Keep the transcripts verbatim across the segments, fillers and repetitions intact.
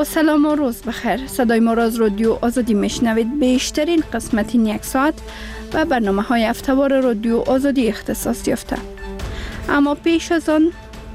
با سلام و روز بخیر. صدای ما را از رادیو آزادی میشنوید. بیشترین قسمت این یک ساعت و برنامه های هفته‌وار رادیو آزادی اختصاص یافته. اما پیش از آن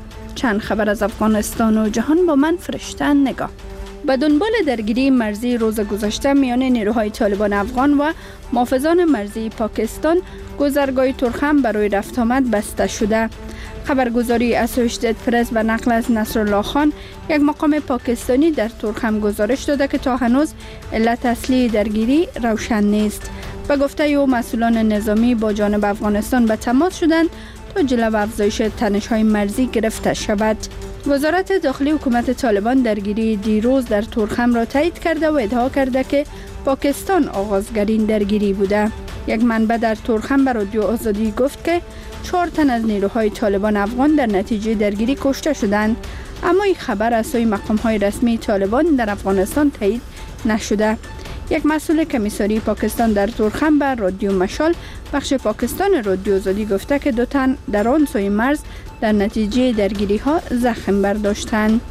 چند خبر از افغانستان و جهان با من فرشته نگاه. به دنبال درگیری مرزی روز گذشته میان نیروهای طالبان افغان و محافظان مرزی پاکستان، گذرگاه تورخم برای رفت آمد بسته شده. خبرگزاری اسوشیتد پرس به نقل از نصرالله خان، یک مقام پاکستانی در تورخم گزارش داده که تا هنوز علت اصلی درگیری روشن نیست. به گفته او مسئولان نظامی با جانب افغانستان به تماس شدند تا جلو افزایش تنش‌های مرزی گرفته شود. وزارت داخلی حکومت طالبان درگیری دیروز در تورخم را تایید کرده و ادعا کرده که پاکستان آغازگرین درگیری بوده. یک منبع در تورخم به رادیو آزادی گفت که چهار تن از نیروهای طالبان افغان در نتیجه درگیری کشته شدند، اما این خبر از سوی مقام‌های رسمی طالبان در افغانستان تایید نشده. یک مسئول کمیساری پاکستان در تورخم به رادیو مشال بخش پاکستان رادیو آزادی گفته که دو تن در آن سوی مرز در نتیجه درگیری ها زخم برداشتند.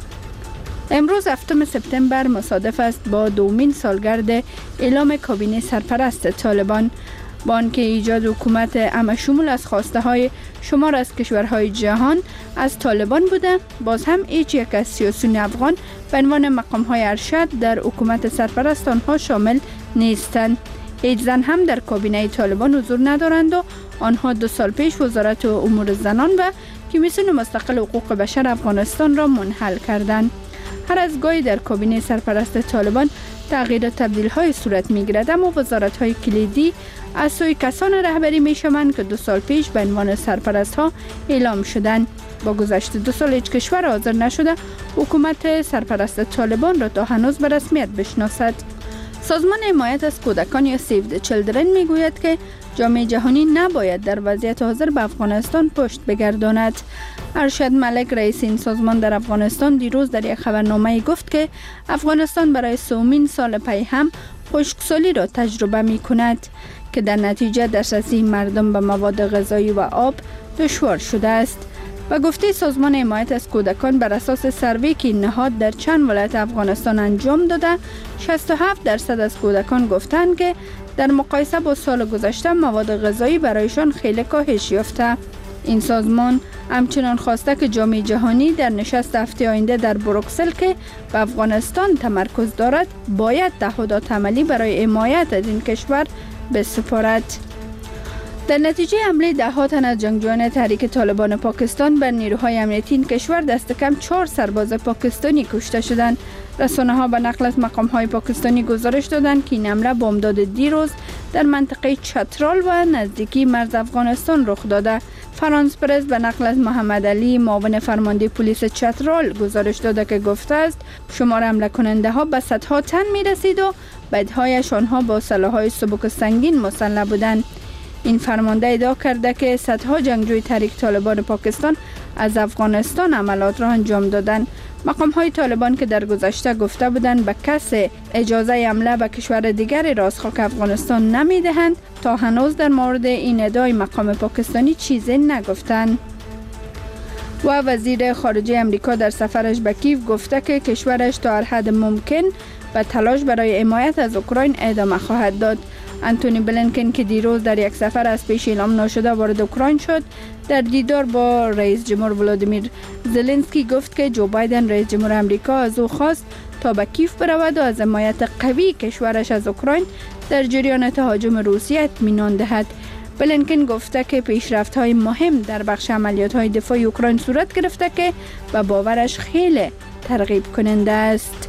امروز هفتم سپتامبر مصادف است با دومین سالگرد اعلام کابینه سرپرست طالبان. با آنکه ایجاد حکومت همه‌شمول از خواسته های شمار از کشورهای جهان از طالبان بوده، باز هم هیچ یک از سیاسیون افغان به عنوان مقام های ارشد در حکومت سرپرست آنها شامل نیستند. هیچ زن هم در کابینه طالبان حضور ندارند و آنها دو سال پیش وزارت امور زنان و کمیسیون مستقل حقوق بشر افغانستان را منحل کردند. هر از گاهی در کابینه سرپرست طالبان تغییر و تبدیل های صورت می گیرد، اما وزارت های کلیدی از سوی کسان رهبری می شوند که دو سال پیش به عنوان سرپرست ها اعلام شدند. با گذشت دو سال هیچ کشور حاضر نشده حکومت سرپرست طالبان را تا هنوز به رسمیت بشناسد. سازمان حمایت از کودکان یا سیو د چیلدرن می گوید که جامعه جهانی نباید در وضعیت حاضر به افغانستان پشت بگرداند. ارشد ملک رئیس این سازمان در افغانستان دیروز در یک خبرنامه گفت که افغانستان برای سومین سال پی هم خشکسالی را تجربه می کند که در نتیجه دسترسی مردم به مواد غذایی و آب دشوار شده است. و گفته سازمان حمایت از کودکان بر اساس سروی که نهاد در چند ولایت افغانستان انجام داده، شصت و هفت درصد از کودکان گفتند که در مقایسه با سال گذشته مواد غذایی برایشان خیلی کاهش یافته. این سازمان همچنان خواسته که جامعه جهانی در نشست هفته آینده در بروکسل که به افغانستان تمرکز دارد باید تعهدات عملی برای حمایت از این کشور بسپارد. در نتیجه حمله ده ها تن از جنگجویان تحریک طالبان پاکستان بر نیروهای امنیتی این کشور دست کم چهار سرباز پاکستانی کشته شدند. رسانه ها به نقل از مقام های پاکستانی گزارش دادند که این حمله بامداد دیروز در منطقه چترال و نزدیکی مرز افغانستان رخ داده. فرانس پرس به نقل از محمد علی معاون فرمانده پلیس چترال گزارش داده که گفته است شمار حمله کننده ها به صدها تن می رسید و بدهایش آنها با سلاح‌های سبک سنگین مسلح بودند. این فرمانده ادعا کرده که صدها جنگجوی تحریک طالبان پاکستان از افغانستان عملیات را انجام دادند. مقام های طالبان که در گذشته گفته بودند به کسی اجازه حمله به کشور دیگری را از خاک افغانستان نمی دهند، تا هنوز در مورد این ادعای مقام پاکستانی چیزی نگفتند. و وزیر خارجه امریکا در سفرش به کیف گفته که کشورش تا هر حد ممکن به تلاش برای حمایت از اوکراین ادامه خواهد داد. انتونی بلینکن که دیروز در یک سفر از پیش اعلام ناشده وارد اوکراین شد، در دیدار با رئیس جمهور ولادیمیر زلنسکی گفت که جو بایدن رئیس جمهور امریکا از او خواست تا به کیف برود و از حمایت قوی کشورش از اوکراین در جریان تهاجم روسیه اطمینان دهد. بلینکن گفته که پیشرفت‌های مهم در بخش عملیات‌های دفاعی اوکراین صورت گرفته که به باورش خیلی ترغیب کننده است.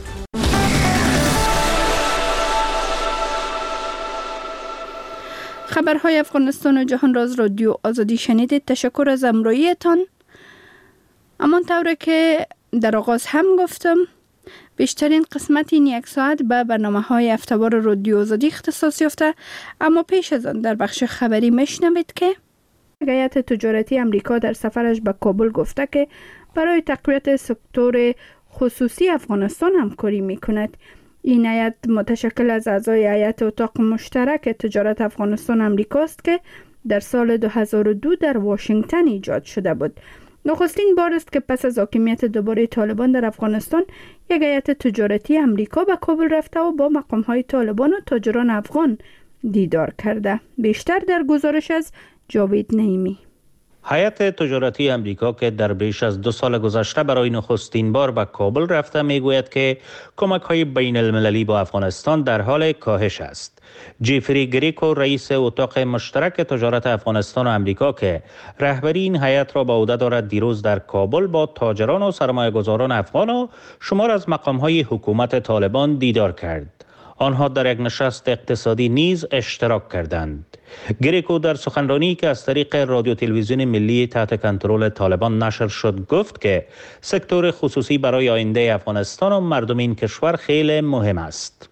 خبرهای افغانستان و جهان را از رادیو آزادی شنیدید. تشکر از همراهیتان. امان طوره که در آغاز هم گفتم بیشترین قسمت این یک ساعت به برنامه های هفته‌وار رادیو آزادی اختصاص یافته، اما پیش از آن در بخش خبری میشنوید که هیئت تجارتی امریکا در سفرش به کابل گفته که برای تقویت سکتور خصوصی افغانستان همکاری میکند. این هیئت متشکل از اعضای هیئت اتاق مشترک تجارت افغانستان امریکا است که در سال دو هزار و دو در واشنگتن ایجاد شده بود. نخستین بار است که پس از حاکمیت دوباره طالبان در افغانستان یک هیئت تجارتی امریکا به کابل رفته و با مقام‌های طالبان و تاجران افغان دیدار کرده. بیشتر در گزارش از جاوید نعیمی. هیئت تجارتی امریکا که در بیش از دو سال گذشته برای نخستین بار به کابل رفته میگوید که کمک‌های بین المللی با افغانستان در حال کاهش است. جیفری گریکو رئیس اتاق مشترک تجارت افغانستان و امریکا که رهبری این هیئت را به عهده دارد دیروز در کابل با تاجران و سرمایه‌گذاران افغان و شمار از مقام‌های حکومت طالبان دیدار کرد. آنها در یک نشست اقتصادی نیز اشتراک کردند. گریکو در سخنرانی که از طریق رادیو تلویزیون ملی تحت کنترل طالبان نشر شد گفت که سکتور خصوصی برای آینده افغانستان و مردم این کشور خیلی مهم است.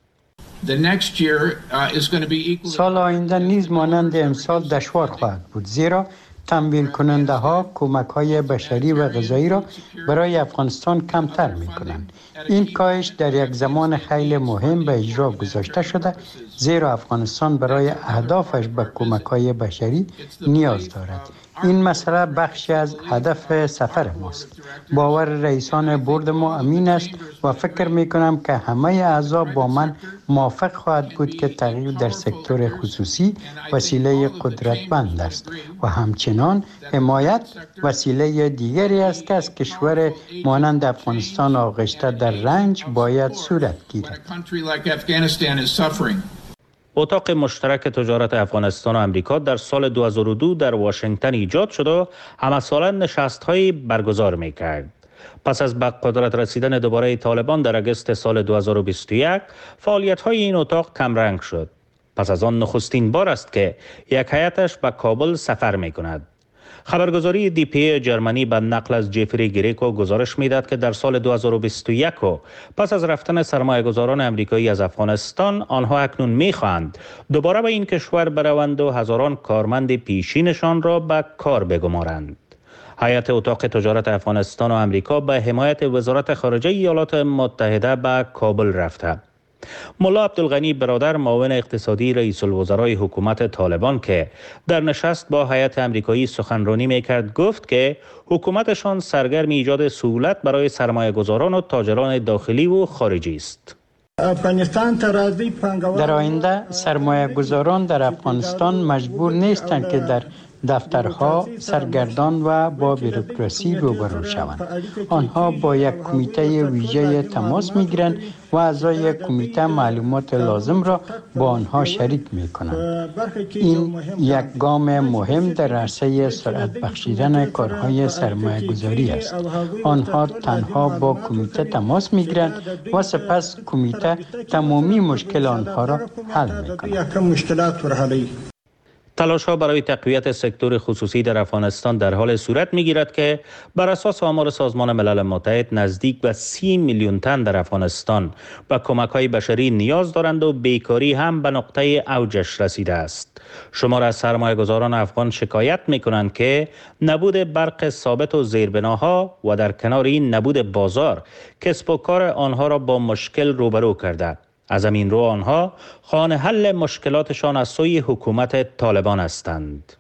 سال آینده نیز مانند امسال دشوار خواهد بود، زیرا تمویل کننده ها کمک های بشری و غذایی را برای افغانستان کمتر می کنند. این کاهش در یک زمان خیلی مهم به اجرا گذاشته شده، زیرا افغانستان برای اهدافش به کمک های بشری نیاز دارد. این مسئله بخشی از هدف سفر ماست. باور رئیسان بورد ما امین است و فکر می کنم که همه اعضا با من موافق خواهد بود که تغییر در سکتور خصوصی وسیله قدرتمند است و همچنان حمایت وسیله دیگری است که از کشور مانند افغانستان آغشته در رنج باید صورت گیرد. اتاق مشترک تجارت افغانستان و امریکا در سال دو هزار و دو در واشنگتن ایجاد شد و همه ساله نشست‌هایی برگزار می‌کرد. پس از به قدرت رسیدن دوباره طالبان در اگست سال دو هزار و بیست و یک، فعالیت‌های این اتاق کمرنگ شد. پس از آن نخستین بار است که یک هیئتش به کابل سفر می‌کند. خبرگزاری دی پی جرمنی به نقل از جیفری گریکو گزارش می‌داد که در سال دو هزار و بیست و یک و پس از رفتن سرمایه‌گذاران امریکایی از افغانستان، آنها اکنون می‌خواهند دوباره به این کشور بروند و هزاران کارمند پیشینشان را به کار بگمارند. هیئت اتاق تجارت افغانستان و امریکا به حمایت وزارت خارجه ایالات متحده به کابل رفته. ملا عبدالغنی برادر معاون اقتصادی رئیس الوزرای حکومت طالبان که در نشست با هیئت امریکایی سخنرانی میکرد گفت که حکومتشان سرگرم ایجاد سهولت برای سرمایه‌گذاران و تاجران داخلی و خارجی است. در آینده سرمایه‌گذاران در افغانستان مجبور نیستند که در دفترها سرگردان و با بروکراسی روبرو شوند. آنها با یک کمیته ویژه تماس میگیرند و اعضای کمیته معلومات لازم را با آنها شریک میکنند. این یک گام مهم در عرصه سرعت بخشیدن کارهای سرمایه گذاری است. آنها تنها با کمیته تماس میگیرند و سپس کمیته تمامی مشکل آنها را حل میکند. تلاش‌ها برای تقویت سکتور خصوصی در افغانستان در حال صورت می‌گیرد که بر اساس آمار سازمان ملل متحد نزدیک به سی میلیون تن در افغانستان به کمک‌های بشری نیاز دارند و بیکاری هم به نقطه اوجش رسیده است. شمار از سرمایه‌گذاران افغان شکایت می‌کنند که نبود برق ثابت و زیربناها و در کنار این نبود بازار کسب و کار آنها را با مشکل روبرو کرده. از همین رو آنها خواهان حل مشکلاتشان از سوی حکومت طالبان هستند.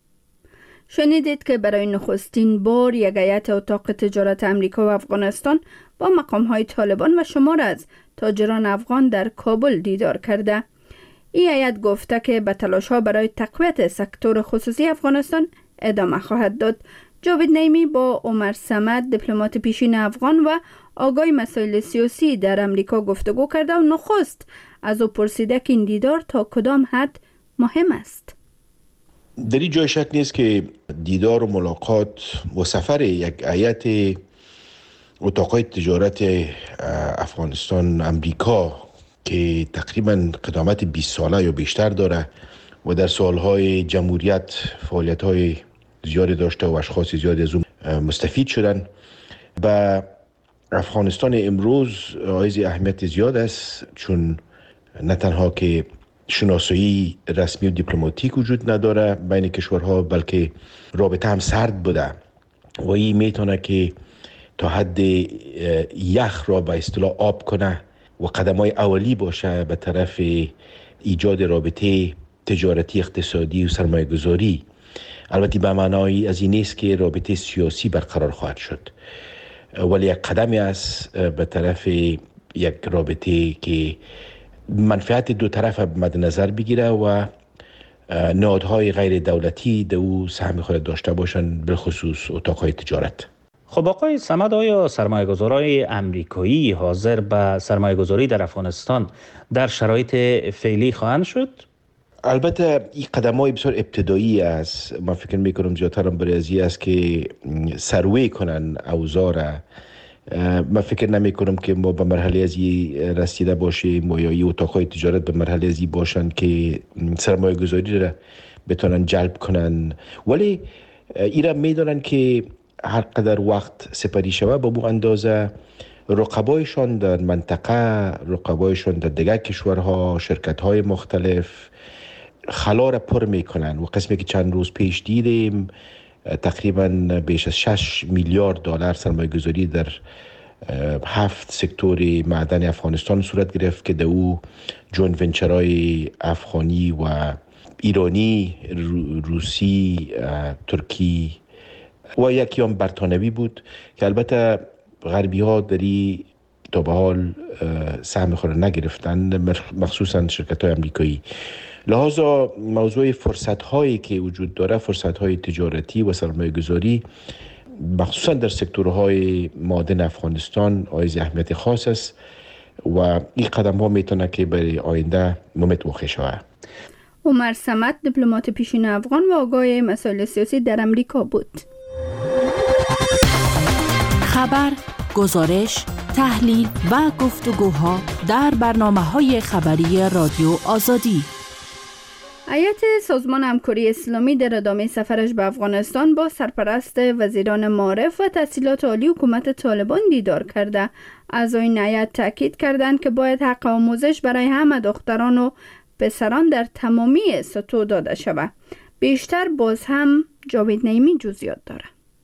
شنیدید که برای نخستین بار یک هیئت اتاق تجارت امریکا و افغانستان با مقام‌های طالبان و شمار از تاجران افغان در کابل دیدار کرده. این هیئت گفته که به تلاش‌ها برای تقویت سکتور خصوصی افغانستان ادامه خواهد داد. جاوید نعیمی با عمر صمد دیپلمات پیشین افغان و آگاه مسائل سیاسی در امریکا گفتگو کرده و نخست از او پرسیده که این دیدار تا کدام حد مهم است. در این جای شک نیست که دیدار و ملاقات و سفر یک هیئت اتاقای تجارت افغانستان امریکا که تقریبا قدامت بیست ساله یا بیشتر داره و در سالهای جمهوریت فعالیت‌های زیادی داشته و اشخاص زیادی از اون مستفید شدن و افغانستان امروز حائز اهمیت زیاد است، چون نه تنها که شناسایی رسمی و دیپلماتیک وجود نداره بین کشورها، بلکه رابطه هم سرد بوده و این میتونه که تا حد یخ را به اصطلاح آب کنه و قدم‌های اولی باشه به طرف ایجاد رابطه تجارتی، اقتصادی و سرمایه‌گذاری البته به معنای از این نیست که رابطه سیاسی برقرار خواهد شد، ولی یک قدمی است به طرف یک رابطه که منفعت دو طرف مد نظر بگیره و نهادهای غیر دولتی در او سهم خود داشته باشند، بالخصوص اتاقهای تجارت. خب آقای صمد، آیا سرمایه‌گذارای امریکایی حاضر به سرمایه‌گذاری در افغانستان در شرایط فعلی خواهند شد؟ البته این قدم‌های بسیار ابتدایی است. من فکر می‌کنم زیادتر برای ازی است که سروی کنن اوضاع را. من فکر نمی‌کنم که ما به مرحله ازی رسیده باشیم و یا این اتاق‌های تجارت به مرحله ازی باشند که سرمایه‌گذاری را بتونن جلب کنن، ولی ایرا می‌دونن که هر قدر وقت سپری شوه به بو اندازه رقبایشان در منطقه، رقبایشان در دیگر کشورها، شرکت‌های مختلف خلا را پر میکنن و قسمی که چند روز پیش دیدیم تقریبا بیش از شش میلیارد دلار سرمایه گذاری در هفت سکتور معدن افغانستان صورت گرفت که در او جوین ونچرهای افغانی و ایرانی، روسی، ترکی و یکی هم برطانوی بود که البته غربی ها دری تا به حال سهم خود نگرفتن، مخصوصا شرکت های امریکایی. لحاظا موضوع فرصت هایی که وجود داره، فرصت های تجارتی و سرمایه گذاری مخصوصا در سکتورهای معدن افغانستان حائز اهمیت خاص است و این قدم ها میتونه که برای آینده ممت واقع شود. عمر صمد، دیپلمات پیشین افغان و آگاه مسائل سیاسی در امریکا بود. خبر، گزارش، تحلیل و گفتگوها در برنامه‌های خبری رادیو آزادی. هیئت سازمان همکاری اسلامی در ادامه سفرش به افغانستان با سرپرست وزیران معارف و تحصیلات عالی حکومت طالبان دیدار کرده. اعضای هیئت تاکید کردند که باید حق آموزش برای همه دختران و پسران در تمامی سطوح داده شود. بیشتر باز هم جاوید نعیمی جزئیات داره.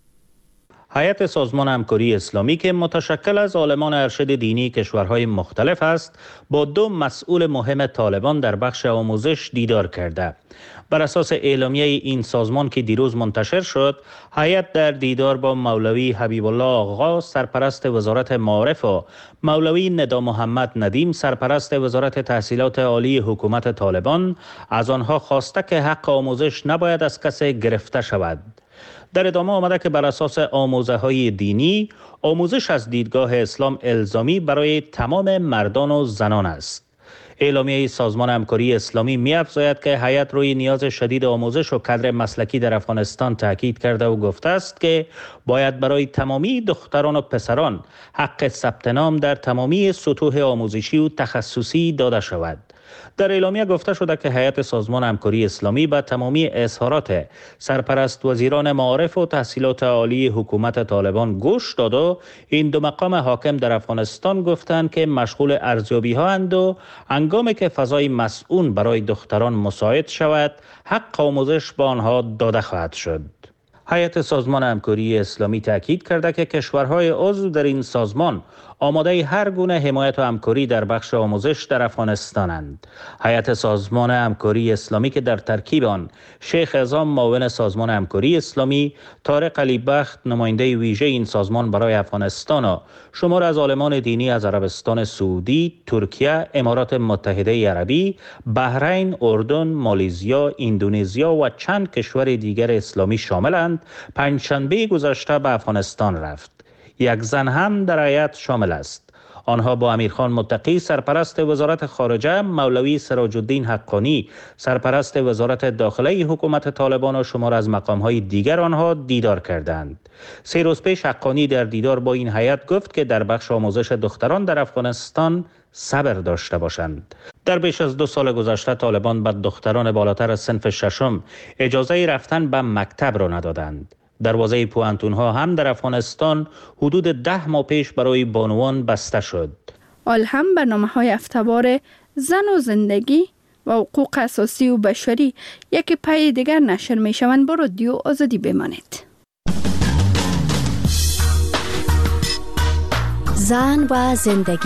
هیئت سازمان همکاری اسلامی که متشکل از عالمان ارشد دینی کشورهای مختلف است، با دو مسئول مهم طالبان در بخش آموزش دیدار کرده. بر اساس اعلامیه این سازمان که دیروز منتشر شد، هیئت در دیدار با مولوی حبیب الله آقا سرپرست وزارت معارف و مولوی ندا محمد ندیم سرپرست وزارت تحصیلات عالی حکومت طالبان از آنها خواسته که حق آموزش نباید از کسی گرفته شود. در ادامه آمده که بر اساس آموزه های دینی، آموزش از دیدگاه اسلام الزامی برای تمام مردان و زنان است. اعلامیه سازمان همکاری اسلامی می افزاید که هیئت روی نیاز شدید آموزش و کادر مسلکی در افغانستان تاکید کرده و گفته است که باید برای تمامی دختران و پسران حق ثبت نام در تمامی سطوح آموزشی و تخصصی داده شود. در اعلامیه گفته شده که هیئت سازمان همکاری اسلامی به تمامی اظهارات سرپرست وزیران معارف و تحصیلات عالی حکومت طالبان گوش داد و این دو مقام حاکم در افغانستان گفتند که مشغول ارزیابی ها اند و هنگامی که فضای مسئول برای دختران مساعد شود، حق آموزش به آنها داده خواهد شد. هیئت سازمان همکاری اسلامی تاکید کرده که کشورهای عضو در این سازمان آماده هر گونه حمایت و همکاری در بخش آموزش در افغانستانند. هیئت سازمان همکاری اسلامی که در ترکیب آن شیخ اعظام معاون سازمان همکاری اسلامی، طارق علی بخت نماینده ویژه این سازمان برای افغانستان و شمار از عالمان دینی از عربستان سعودی، ترکیه، امارات متحده عربی، بحرین، اردن، مالزیا، اندونزیا و چند کشور دیگر اسلامی شاملند، پنجشنبه گذشته به افغانستان رفت. یک زن هم در هیئت شامل است. آنها با امیرخان متقی سرپرست وزارت خارجه، مولوی سراج الدین حقانی سرپرست وزارت داخله حکومت طالبان و شمار از مقام‌های دیگر آنها دیدار کردند. سه روز پیش حقانی در دیدار با این هیئت گفت که در بخش آموزش دختران در افغانستان صبر داشته باشند. در بیش از دو سال گذشته طالبان به دختران بالاتر از صنف ششم اجازه رفتن به مکتب را ندادند. دروازه پوانتون‌ها هم در افغانستان حدود ده ماه پیش برای بانوان بسته شد. آل هم برنامه‌های هفته‌وار زن و زندگی و حقوق اساسی و بشری یک پای دیگر نشر می‌شوند. با رادیو آزادی بمانید. زن و زندگی،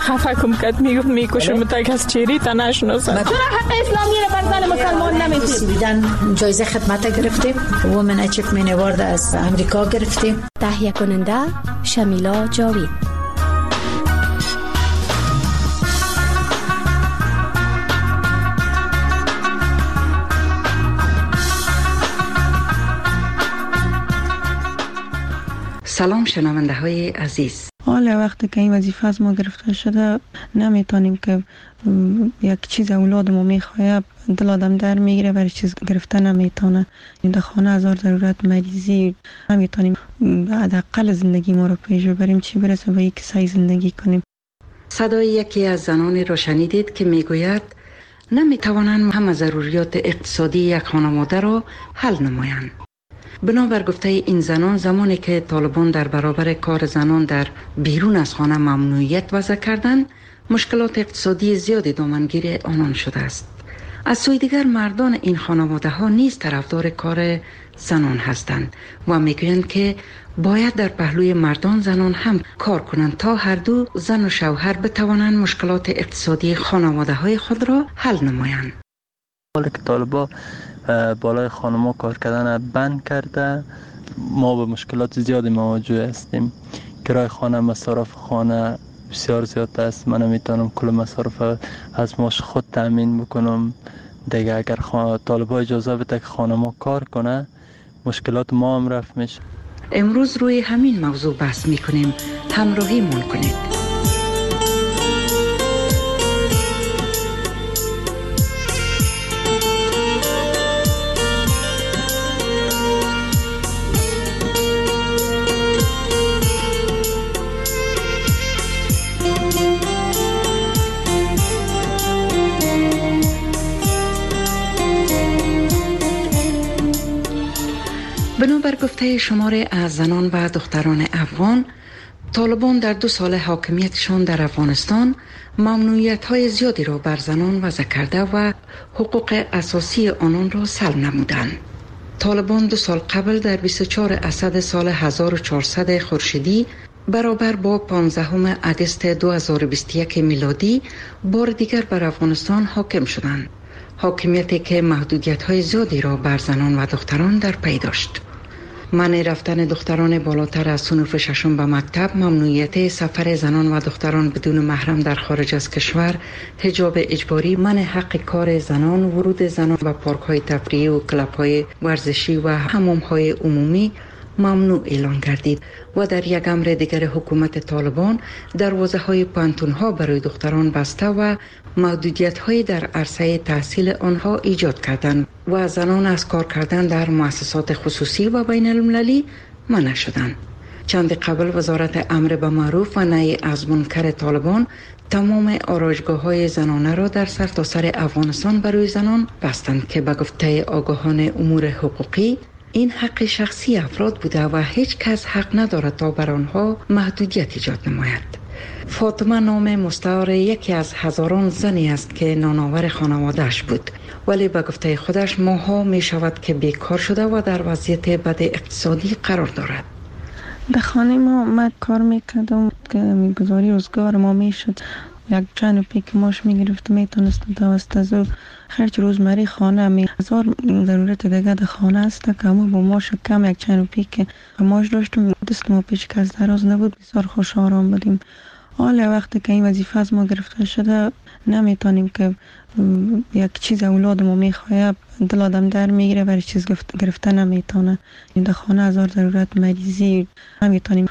خفه کم کد میگفت میکشم تا کس چیری تا نشناسن. چرا حق اسلامی رو بر زن مسلمان نمیدید؟ سویدن جایزه خدمت گرفتیم، وومن اچیومنت اوارد از امریکا گرفتیم. تهیه کننده شمیلا جاوید. سلام شنونده های عزیز. حالا وقتی که این وظیفه از ما گرفته شده نمیتونیم که یک چیز اولاد ما میخواه دل آدم در میگیره ولی چیز گرفته نمیتونه. در خانه هزار ضرورت مریضی نمیتونیم حداقل زندگی ما رو پیش ببریم، چی برسه به یک سعی زندگی کنیم. صدای یکی از زنانی را شنیدید که میگوید نمیتوانند همه ضروریات اقتصادی یک خانواده را حل نمایند. بنابر گفته این زنان، زمانی که طالبان در برابر کار زنان در بیرون از خانه ممنوعیت وضع کردند، مشکلات اقتصادی زیادی دامنگیر آنان شده است. از سوی دیگر مردان این خانواده ها نیز طرفدار کار زنان هستند و میگویند که باید در پهلوی مردان زنان هم کار کنند تا هر دو زن و شوهر بتوانند مشکلات اقتصادی خانواده های خود را حل نمایند. حالا که طالبان بالای خانم‌ها کار کردن بند کرده، ما به مشکلات زیادی مواجه هستیم. کرای خانه، مصارف خانه بسیار زیاد است. من نمیتونم کل مصارف از ماش خود تامین بکنم. دیگه اگر طالبان اجازه بده که خانم‌ها کار کنه، مشکلات ما هم رفع میشه. امروز روی همین موضوع بحث میکنیم. همراهی من کنید. بنابر گفته شماره از زنان و دختران افغان، طالبان در دو سال حاکمیتشان در افغانستان ممنوعیت‌های زیادی را بر زنان وضع کرده و حقوق اساسی آنان را سلب نمودند. طالبان دو سال قبل در بیست و چهارم اسد سال هزار و چهارصد خورشیدی برابر با پانزدهم آگوست دو هزار و بیست و یک میلادی بار دیگر بر افغانستان حاکم شدند. حاکمیتی که محدودیت‌های زیادی را بر زنان و دختران در پی داشت. منع رفتن دختران بالاتر از صنف ششم به مکتب، ممنوعیت سفر زنان و دختران بدون محرم در خارج از کشور، حجاب اجباری، منع حق کار زنان، ورود زنان به پارک‌های تفریحی و کلب‌های ورزشی و حمام‌های عمومی ممنوع اعلان گردید و در یک امر دیگر حکومت طالبان دروازه‌های پانتون‌ها برای دختران بسته و محدودیت‌های در عرصه تحصیل آنها ایجاد کردند و زنان از کار کردن در مؤسسات خصوصی و بین المللی منع شدند. چند قبل وزارت امر به معروف و نهی از منکر طالبان تمام آرایشگاه‌های زنانه را در سرتاسر افغانستان برای زنان بستند که به گفته آگاهان امور حقوقی این حق شخصی افراد بوده و هیچ کس حق ندارد تا بر آنها محدودیت ایجاد نماید. فاطمه نام مستعار یکی از هزاران زنی است که نانآور خانواده‌اش بود، ولی به گفته خودش ماها می شود که بیکار شده و در وضعیت بد اقتصادی قرار دارد. در خانه ما من کار میکردم که میگذاری روزگار ما میشد. یک چند روپی که ماش میگرفتم میتونستم توسط از او خرج روزمره خانه می هزار ضرورت دیگه در خانه است که اما با ماش کم یک چند روپی که ماش داشتم دست ما پیش که از دراز نبود، بسیار خوش آرام بودیم. حالا وقتی که این وظیفه از ما گرفته شده نمیتونیم که یک چیز اولاد ما میخواه دل آدم در میگیره ولی چیز گرفته نمیتونه. در خانه هزار ضرورت مریضی نمیتونیم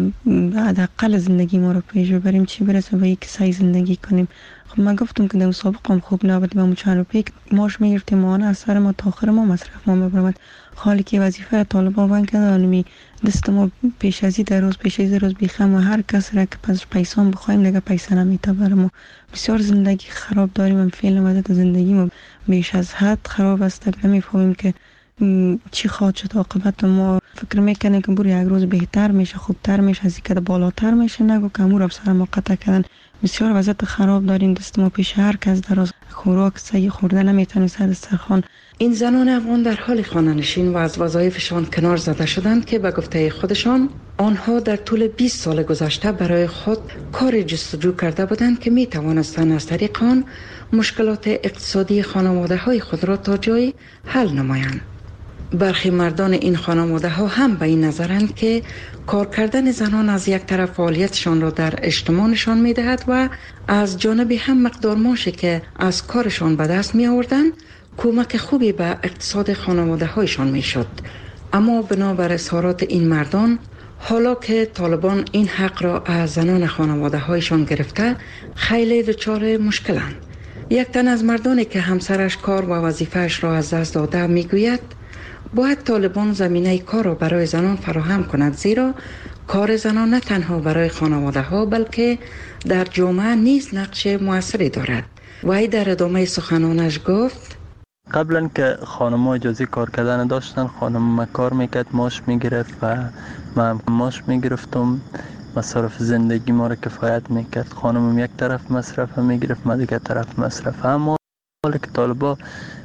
حداقل زندگی ما رو پیش ببریم، چی برسه به یک سعی زندگی کنیم. خب من گفتم که در مسابقه هم خوب نبود، ما چند روپی ماش میگرفتیم ماهانه از سر ما تا آخر ما مصرف ما میبرد. حالی که وظیفه طالبان بند کردن دست ما پیش ازی در روز پیش ازی روز بیخم و هر کس را که پس پیسان بخوایم دیگه پیسه نمیته بر ما. بسیار زندگی خراب داریم. من فعلا وضعیت زندگی ما بیش از حد خراب است. نمیفهمیم که چی خواهد شد عاقبت. ما فکر میکنه که بر یک روز بهتر میشه، خوبتر میشه، از اینکه بالاتر میشه، نگو که امور افسر ما قطع کردن. بسیار وضعیت خراب داریم. دست ما پیش هر کس در خوراک صحیح خورده نمیتونه سر دسترخوان. این زنان افغان در حال خانه‌نشین و از وظایفشان کنار زده شدند که به گفته خودشان آنها در طول بیست سال گذشته برای خود کار جستجو کرده بودند که می توانستند از طریق آن مشکلات اقتصادی خانواده‌های خود را تا جایی حل نمایند. برخی مردان این خانواده ها هم به این نظرند که کار کردن زنان از یک طرف فعالیتشان را در اجتماع نشان می دهد و از جانبی هم مقدار معاشی که از کارشان به دست می آوردند کمک خوبی به اقتصاد خانواده هایشان می شد. اما بنابر اظهارات این مردان، حالا که طالبان این حق را از زنان خانواده هایشان گرفته، خیلی دچار مشکلند. یک تن از مردانی که همسرش کار و وظیفه‌اش را از دست داده می گوید باید طالبان زمینه کار را برای زنان فراهم کند، زیرا کار زنان نه تنها برای خانواده ها بلکه در جامعه نیز نقش موثری دارد. وی در ادامه سخنانش گفت قبلا که خانم ها اجازه کار کردن داشتن، خانم ما کار میکرد، ماش میگرفت و من هم ماش میگرفتم، مصرف زندگی ما را کفایت میکرد. خانمم یک طرف مصرف میگرفت، من دیگه طرف مصرف. اما حالا که طالبا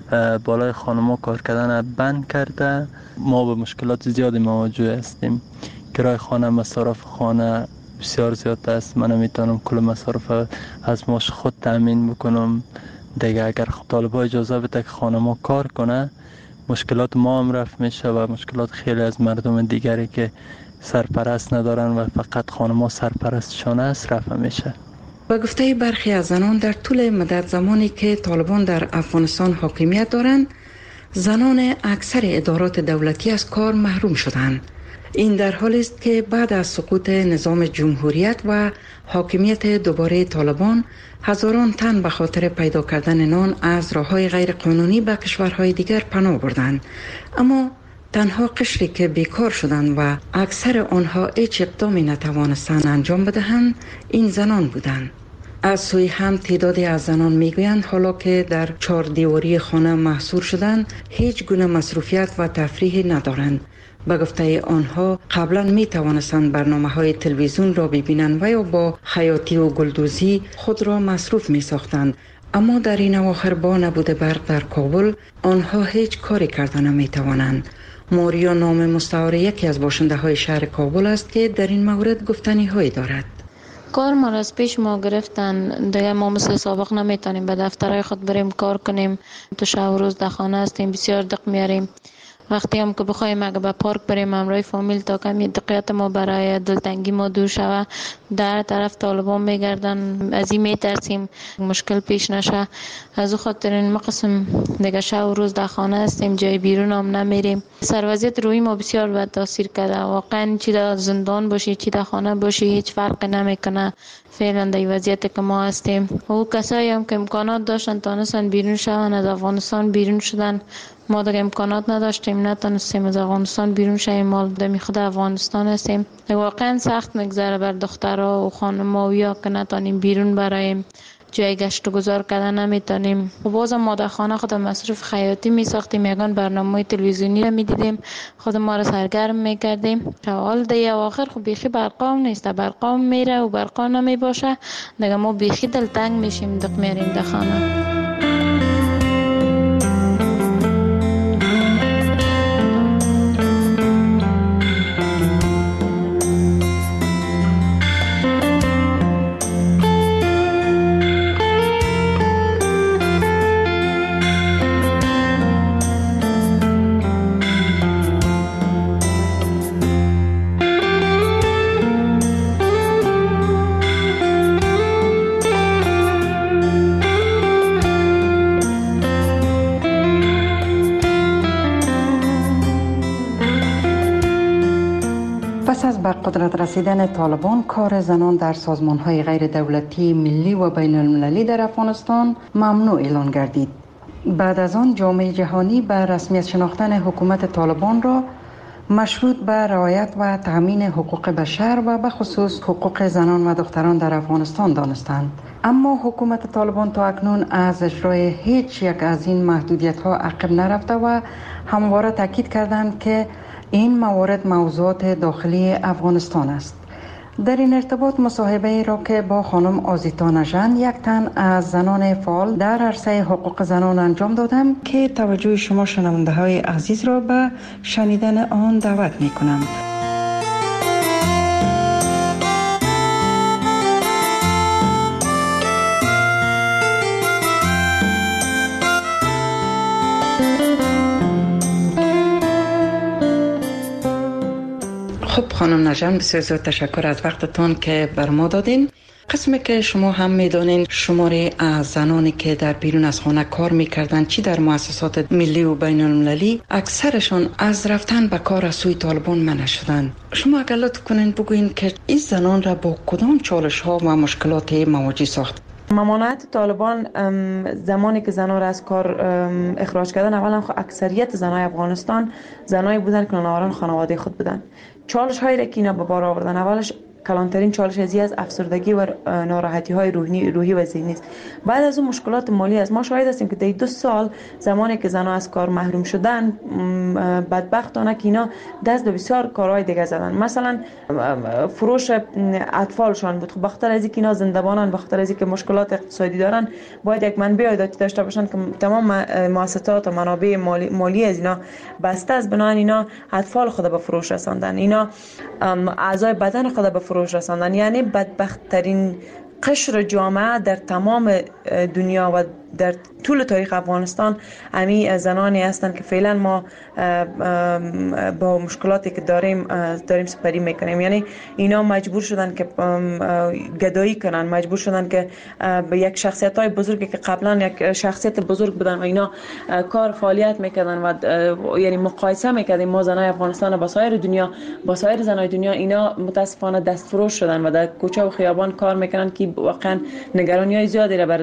بالای خانم ها کار کردن بند کرده، ما به مشکلات زیادی مواجه هستیم. کرای خانه، مصارف خانه بسیار زیاد است. من نمیتونم کل مصارف از ماش خود تامین بکنم. دیگه اگر طالبا اجازه بده که خانه ما کار کنه، مشکلات ما هم رفع میشه و مشکلات خیلی از مردم دیگری که سرپرست ندارن و فقط خانه ما سرپرستشان است رفع میشه. با گفته برخی از زنان، در طول مدت زمانی که طالبان در افغانستان حاکمیت دارند، زنان اکثر ادارات دولتی از کار محروم شدند. این در حالی است که بعد از سقوط نظام جمهوریت و حاکمیت دوباره طالبان، هزاران تن به خاطر پیدا کردن نان از راه‌های غیر قانونی به کشورهای دیگر پناه بردند. اما تنها قشری که بیکار شدند و اکثر آنها هیچ اقدامی نتوانستند انجام بدهند، این زنان بودند. از سوی هم تعدادی از زنان میگویند حالا که در چهار دیواری خانه محصور شدند، هیچ گونه مصروفیت و تفریحی ندارند. به گفته آنها قبلا می توانستند برنامه های تلویزیون را ببینند و یا با خیاطی و گلدوزی خود را مصروف می ساختند. اما در این اواخر با نبوده برق در کابل، آنها هیچ کاری کرده نمی توانند. ماریا نام مستعار یکی از باشنده های شهر کابل است که در این مورد گفتنی هایی دارد. کار ما را از پیش ما گرفتن، دیگه ما مثل سابق نمیتونیم به دفترهای خود بریم کار کنیم. تو شب و روز در خانه هستیم، بسیار دق میاریم. وقتی هم که بخوایم اگه به پارک بریم همراه فامیل تا کمی دقیقت ما برای دلتنگی ما دور شوه، در طرف طالبان میگردن، از این میترسیم مشکل پیش نشه. از او خاطر این مقسم دیگه شب و روز در خانه هستیم، جای بیرون هم نمیریم. سروازیت روی ما بسیار بد تاثیر کرده. واقعا چی در زندان باشی چی در خانه باشی هیچ فرق نمیکنه. فعلا در وضعیت که ما هستیم. او کسایی هم که امکانات داشتن تانستن بیرون شون، از افغانستان بیرون شدن. ما دیگه امکانات نداشتیم، نتونستیم از افغانستان بیرون شویم. ما دمی خود افغانستان هستیم. واقعا سخت میگذره بر دخترها و خانم‌ها که نتونیم بیرون برایم، جای گشت و گذار کردن نمیتونیم. و باز ما در خانه خود مصرف خیاطی میساختیم، یگان برنامه تلویزیونی را میدیدیم، خود ما را سرگرم میکردیم. حال دیگه آخر خب بیخی برقام نیست، برقام میره و برقام نمیباشه، دیگه ما بیخی دلتنگ میشیم، دق میریم در خانه. پس از به قدرت رسیدن طالبان، کار زنان در سازمان‌های غیر دولتی ملی و بین المللی در افغانستان ممنوع اعلان گردید. بعد از آن جامعه جهانی به رسمیت شناختن حکومت طالبان را مشروط به رعایت و تأمین حقوق بشر و به خصوص حقوق زنان و دختران در افغانستان دانستند. اما حکومت طالبان تا اکنون از اجرای هیچ یک از این محدودیت ها عقب نرفته و همواره تاکید کردند که این موارد موضوعات داخلی افغانستان است. در این ارتباط مصاحبه را که با خانم آزیتا نژند، یک تن از زنان فعال در عرصه حقوق زنان انجام دادم که توجه شما شنونده های عزیز را به شنیدن آن دعوت می کنم. خب خانم نژند، بسیار زیاد تشکر از وقتتان که بر ما دادین. قسمی که شما هم میدانین شماری از زنانی که در بیرون از خانه کار میکردن، چی در مؤسسات ملی و بین المللی، اکثرشان از رفتن به کار از سوی طالبان منع شدن. شما اگر لطف کنین بگوین که این زنان را با کدام چالش ها و مشکلات مواجه ساخت؟ ممانعت طالبان زمانی که زنان را از کار اخراج کردن، اولا اکثریت زنای افغانستان زنایی بودن که ناآرام خانواده خود بودن. چالش هایی را که اینا به بار آوردن، اولش کلانترین چالش ازی از افسردگی و ناراحتی های روحی روحی و ذهنی است. بعد از اون مشکلات مالی است. ما شاهد هستیم که در دو سال زمانی که زنان از کار محروم شدن، بدبختانه که اینا دست به بسیار کارهای دیگه زدن. مثلا فروش اطفالشان بود. بخاطر از اینکه اینا زنده‌بانن، بخاطر از اینکه مشکلات اقتصادی دارن، باید یک منبع عایداتی داشته باشن که تمام مؤسسات و منابع مالی, مالی از اینا بسته است. بنابراین اینا اطفال خود به فروش رساندن، اینا اعضای بدن خود به فروش رساندن. یعنی بدبخت ترین قشر جامعه در تمام دنیا و در طول تاریخ افغانستان امی زنانی هستند که فعلا ما با مشکلاتی که داریم داریم سپری میکنیم. یعنی اینا مجبور شدن که گدایی کنن، مجبور شدن که به یک شخصیت های بزرگی که قبلا یک شخصیت بزرگ بودن و اینا کار فعالیت میکردن و یعنی مقایسه میکردیم ما زنای افغانستان با سایر دنیا، با سایر زنای دنیا، اینا متاسفانه دستفروش شدن و در کوچه و خیابان کار میکنن که واقعا نگرانی های زیادی را بر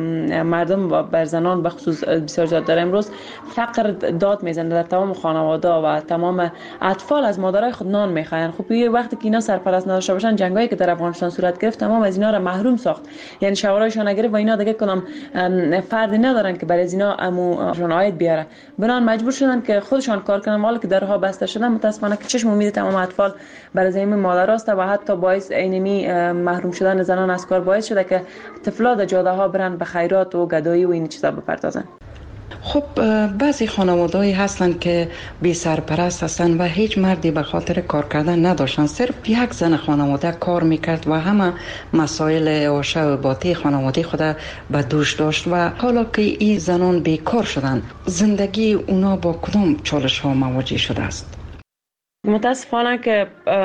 مردم و بر زنان به خصوص بسیار زیاد داره. امروز فقر داد میزنه در تمام خانواده و تمام اطفال از مادرای خود نان میخواین. خب یه وقتی که اینا سرپرست نداشته باشن، جنگایی که در افغانستان صورت گرفت تمام از اینا را محروم ساخت. یعنی شوارایشان نگرفت و اینا دیگه کدام فردی ندارن که برای از اینا اموشون عاید بیاره. بنان مجبور شدن که خودشان کار کنن. حالا که درها بسته شدن، متاسفانه که چشم امید تمام اطفال برای زمین مادراست و حتی باعث اینمی محروم شدن زنان از کار باعث شده که طفلا در جاده ها برن به خیرات و گدایی و این چیزا بپردازن. خب بعضی خانواده‌ای هستن که بی سرپرست هستن و هیچ مردی به خاطر کار کردن نداشتن، صرف یک زن خانواده کار میکرد و همه مسائل عاشه و باطی خانواده خود به دوش داشت و حالا که این زنان بیکار شدن، زندگی اونا با کدام چالش ها مواجه شده است؟ متاسفانه که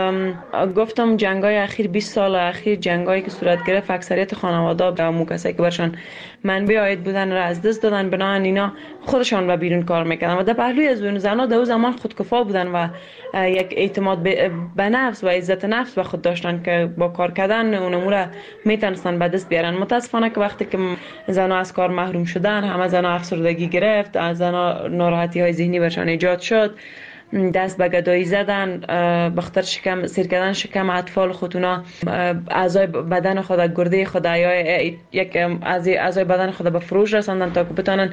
گفتم جنگای اخیر بیست سال اخیر جنگایی که صورت گرفت، اکثریت خانواده به مو کسایی که برشان منبع عاید بودن را از دست دادن. بنابراین اینا خودشان به بیرون کار میکردن و در پهلوی از اون زنا در اون زمان خودکفا بودن و یک اعتماد به نفس و عزت نفس به خود داشتن که با کار کردن اون امور میتونستن به دست بیارن. متاسفانه که وقتی که زنا از کار محروم شدن، همه زنا افسردگی گرفت، از زنا ناراحتی های ذهنی برشان ایجاد شد، دست به گدایی زدن، بخاطر شکم سیر کردن شکم اطفال خودونا، اعضای بدن خود، گرده خود یا یک اعضای بدن خود به فروش رساندن تا که بتونن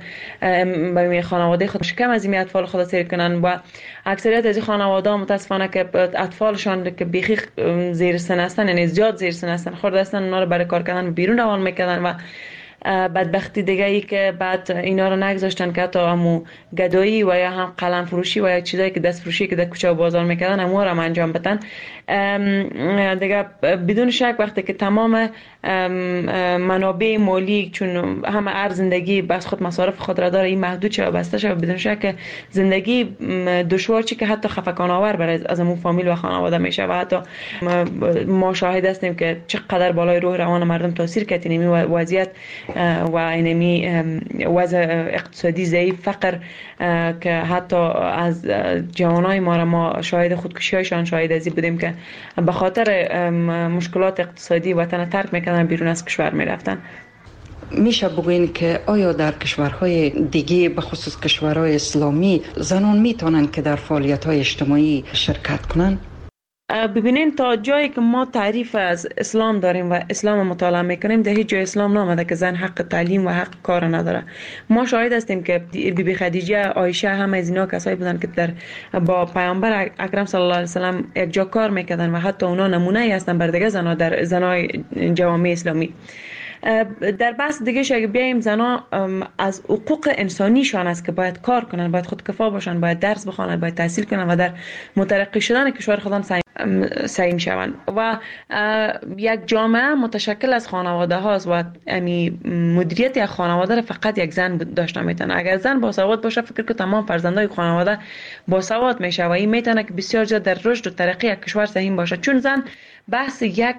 به خانواده خود شکم از این اطفال خود سیر کنن. و اکثریت از این خانواده متاسفانه که اطفالشان که بیخی زیر سن هستن، یعنی زیاد زیر سن هستن، خورده هستن، اونا رو برای کار کردن بیرون روان میکردن و بدبختی دیگه ای که بعد اینا رو نگذاشتن که حتی همو گدایی و یا هم قلم فروشی و یا چیزایی که دست فروشی که در کوچه و بازار میکردن همو رو هم انجام بدن. دیگه بدون شک وقتی که تمام منابع مالی، چون همه ارز زندگی بس خود مصارف خود را داره، این محدود شد و بسته شد، بدون شک زندگی دشوار چی که حتی خفقان آور برای از همون فامیل و خانواده میشه و حتی ما شاهد هستیم که چقدر بالای روح روان مردم تاثیر کرد این وضعیت و اینمی وضع اقتصادی ضعیف، فقر که حتی از جوانای ما را ما شاهد خودکشی هایشان شاهد ازی بودیم که به خاطر مشکلات اقتصادی وطن ترک میکنن، بیرون از کشور میرفتن. میشه بگوین که آیا در کشورهای دیگه به خصوص کشورهای اسلامی زنان میتونن که در فعالیت‌های اجتماعی شرکت کنن؟ ببینین تا جایی که ما تعریف از اسلام داریم و اسلام مطالعه میکنیم در هیچ جای اسلام نامده که زن حق تعلیم و حق کار نداره. ما شاهد هستیم که بی بی خدیجه، عایشه، همه از اینا کسایی بودن که در با پیامبر اکرم صلی الله علیه و سلم یک جا کار میکردن و حتی اونا نمونه ای هستن بر دیگه زنا در زنای جوامع اسلامی. در بحث دیگه اگه بیایم زنا از حقوق انسانیشان است که باید کار کنن، باید خودکفا باشن، باید درس بخوانن، باید تحصیل کنن و در مترقی شدن کشور خودم سعی شوند. و یک جامعه متشکل از خانواده هاست و امی مدیریت یک خانواده را فقط یک زن داشته میتونه. اگر زن باسواد باشه فکر که تمام فرزندای خانواده باسواد میشه و این میتونه که بسیار زیاد در رشد و ترقی یک کشور سهیم باشه. چون زن بحث یک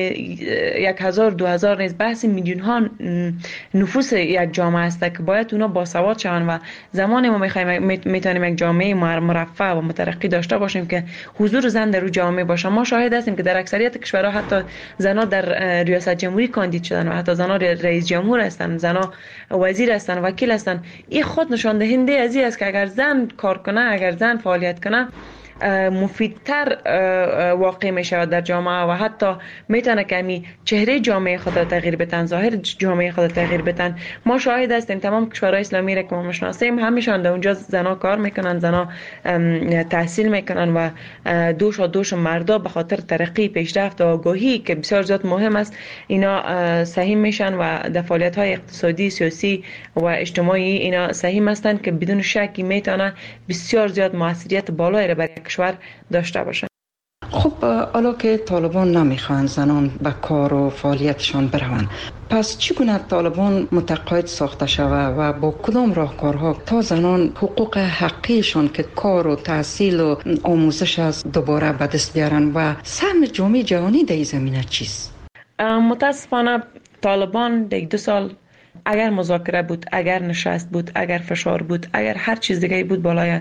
یک هزار دو هزار نیست، بحث میلیون ها نفوس یک جامعه است که باید اونا باسواد شوند و زمانی ما میخوایم میتونیم یک جامعه مرفه و مترقی داشته باشیم که حضور زن در اون جامعه باشه. ما شاهد هستیم که در اکثریت کشورها حتی زنها در ریاست جمهوری کاندید شدن و حتی زنها رئیس جمهور هستند، زنها وزیر هستند، وکیل هستند. این خود نشان دهنده از این است که اگر زن کار کنه، اگر زن فعالیت کنه، مفیدتر واقع می شود در جامعه و حتی میتونه که می چهره جامعه خود را تغییر بدن، ظاهر جامعه خود را تغییر بدن. ما شاهد هستیم تمام کشورهای اسلامی را که ما میشناسیم همیشان در اونجا زنا کار میکنن، زنا تحصیل میکنن و دوش و دوش مردا به خاطر ترقی، پیشرفت و آگاهی که بسیار زیاد مهم است اینا سهیم میشن و در فعالیت های اقتصادی، سیاسی و اجتماعی اینا سهیم هستند که بدون شکی میتونه بسیار زیاد موثریت بالایی را برای کشور داشته باشند. خب حالا که طالبان نمیخوان زنان به کار و فعالیتشان بروند، پس چگونه طالبان متقاعد ساخته شود و با کدام راهکارها تا زنان حقوق حقیقشان که کار و تحصیل و آموزش است دوباره به دست بیارن و سهم جامعه جهانی در این زمینه چیست؟ متاسفانه طالبان در دو سال اگر مذاکره بود، اگر نشست بود، اگر فشار بود، اگر هر چیز دیگه بود بالای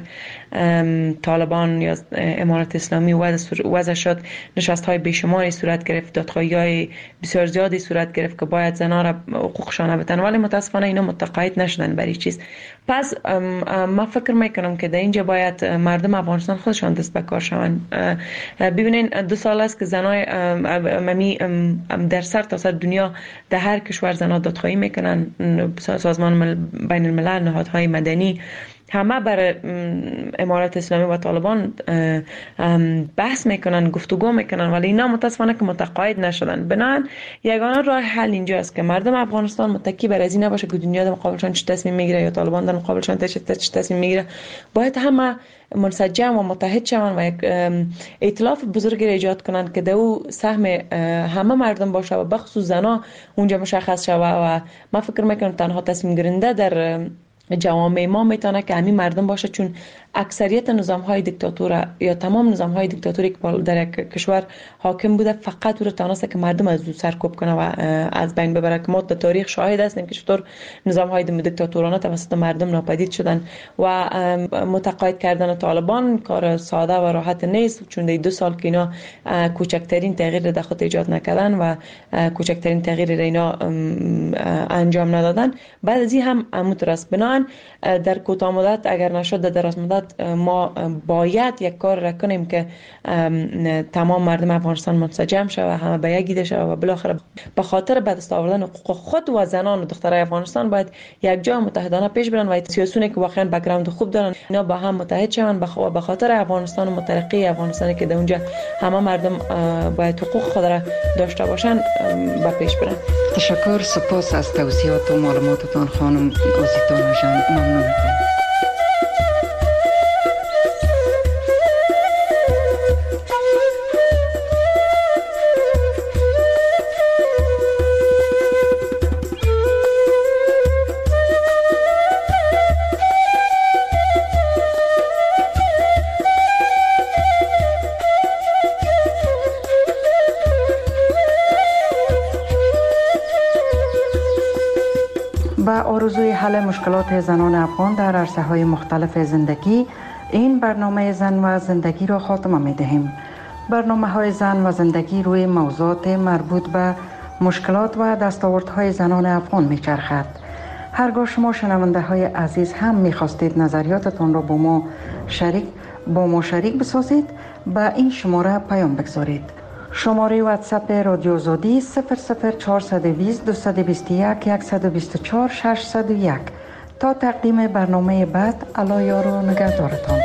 طالبان یا امارت اسلامی وضع شد، نشست های بیشماری صورت گرفت، دادخواهی های بسیار زیادی صورت گرفت که باید زنها را حقوقشان بدن، ولی متاسفانه اینا متقاعد نشدن برای چیز. پس ما فکر میکنم که در اینجا باید مردم افغانستان خودشان دست به کار شوند. ببینین دو سال است که زنای ممی در سر تا سر دنیا در هر کشور زنها دادخواهی میکنن، سازمان بین الملل، نهادهای مدنی همه بر امارت اسلامی و طالبان بحث میکنن، گفتگو میکنن، ولی اینا متاسفانه که متقاعد نشدن. بنابراین یگانه راه حل اینجا است که مردم افغانستان متکی بر از این نباشه که دنیا در مقابلشان چه تصمیم میگیره یا طالبان در مقابلشان چه تصمیم میگیره. باید همه منسجم و متحد شوند و یک ائتلاف بزرگی را ایجاد کنند که دو سهم همه مردم باشه و بخصوص زنا اونجا مشخص شود. و من فکر میکنم تنها تصمیم گیرنده در جوامع ما میتونه که همین مردم باشه، چون اکثریت نظام های دیکتاتور یا تمام نظام های دیکتاتوری که در یک کشور حاکم بوده فقط او را تانسته که مردم از او سرکوب کنه و از بین ببره. که ما در تاریخ شاهد هستیم که چطور نظام های دیکتاتورانه توسط مردم ناپدید شدن و متقاعد کردن طالبان کار ساده و راحت نیست، چون در دو سال که اینا کوچکترین تغییر در خود ایجاد نکردن و کوچکترین تغییر را اینا انجام ندادن. بعد از این هم مترس بنان در کوتاه مدت اگر نشد در دراز مدت ما باید یک کار را کنیم که تمام مردم افغانستان منسجم شود، همه به یک ایده شود و بالاخره به خاطر به دست آوردن حقوق خود و زنان و دخترای افغانستان باید یک جا متحدانه پیش برن و سیاسیونی که واقعا بک‌گراند خوب دارن اینا با هم متحد شوند به خاطر افغانستان و مترقی افغانستانی که در اونجا همه مردم باید حقوق خود را داشته باشن به پیش برن. تشکر، سپاس از توضیحات و معلوماتتان خانم آزیتا جان. ممنون. به آرزوی حل مشکلات زنان افغان در عرصه‌های مختلف زندگی، این برنامه زن و زندگی را خاتمه می‌دهیم. برنامه‌های زن و زندگی روی موضوعات مربوط به مشکلات و دستاوردهای زنان افغان می‌چرخد. هرگاه شما شنونده‌های عزیز هم می‌خواستید نظریاتتان را با ما شریک با ما شریک بسازید. به این شماره پیام بگذارید. شماره واتساپ رادیو آزادی صفر صفر چهارصد و بیست دویست و بیست و یک صد و بیست و چهار ششصد و یک. تا تقدیم برنامه بعد، الله یار و نگهدارتان.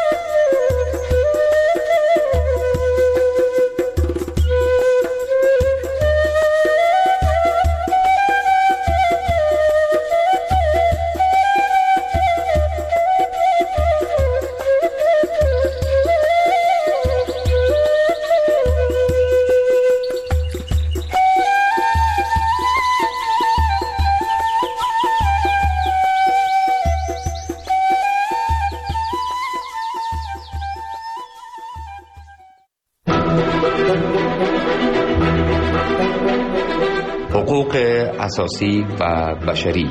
حقوق اساسی و بشری.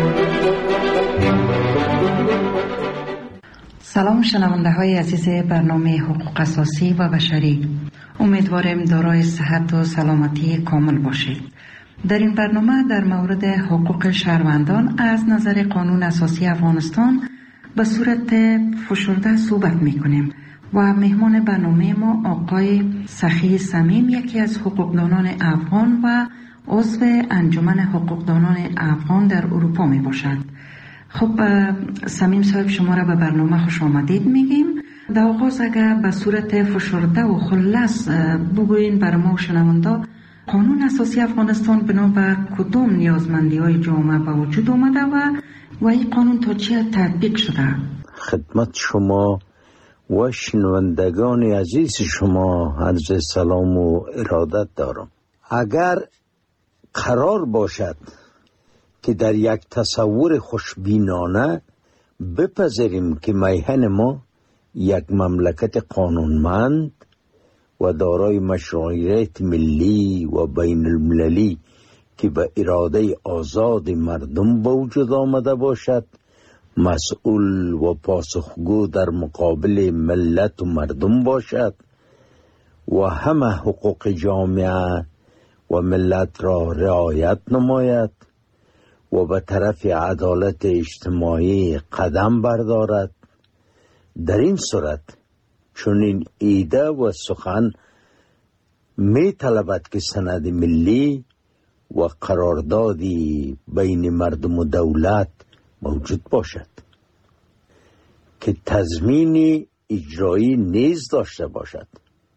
سلام شنونده های عزیز برنامه حقوق اساسی و بشری. امیدوارم دارای صحت و سلامتی کامل باشید. در این برنامه در مورد حقوق شهروندان از نظر قانون اساسی افغانستان به صورت فشرده صحبت میکنیم و مهمان برنامه ما آقای سخی صمیم، یکی از حقوقدانان افغان و عضو انجمن حقوقدانان افغان در اروپا می باشد. خب صمیم صاحب، شما را به برنامه خوش آمدید میگیم. در آغاز اگر به صورت فشرده و خلاص بگوین بر ما شنونده، قانون اساسی افغانستان بنا بر کدام نیازمندی های جامعه به وجود آمده و و این قانون تا چه تطبیق شده؟ خدمت شما و شنوندگان عزیز شما عرض سلام و ارادت دارم. اگر قرار باشد که در یک تصور خوشبینانه بپذیریم که میهن ما یک مملکت قانونمند و دارای مشروعیت ملی و بین المللی که به اراده آزاد مردم به وجود آمده باشد، مسئول و پاسخگو در مقابل ملت و مردم باشد و همه حقوق جامعه و ملت را رعایت نماید و به طرف عدالت اجتماعی قدم بردارد، در این صورت چنین ایده و سخن می طلبد که سند ملی و قراردادی بین مردم و دولت موجود باشد که تضمین اجرایی نیز داشته باشد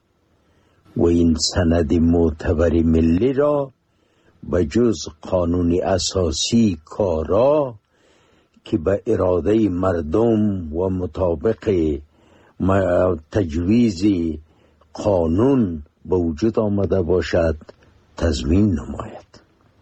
و این سند معتبر ملی را به جز قانون اساسی کارا که به اراده مردم و مطابق تجویز قانون به وجود آمده باشد تضمین نماید.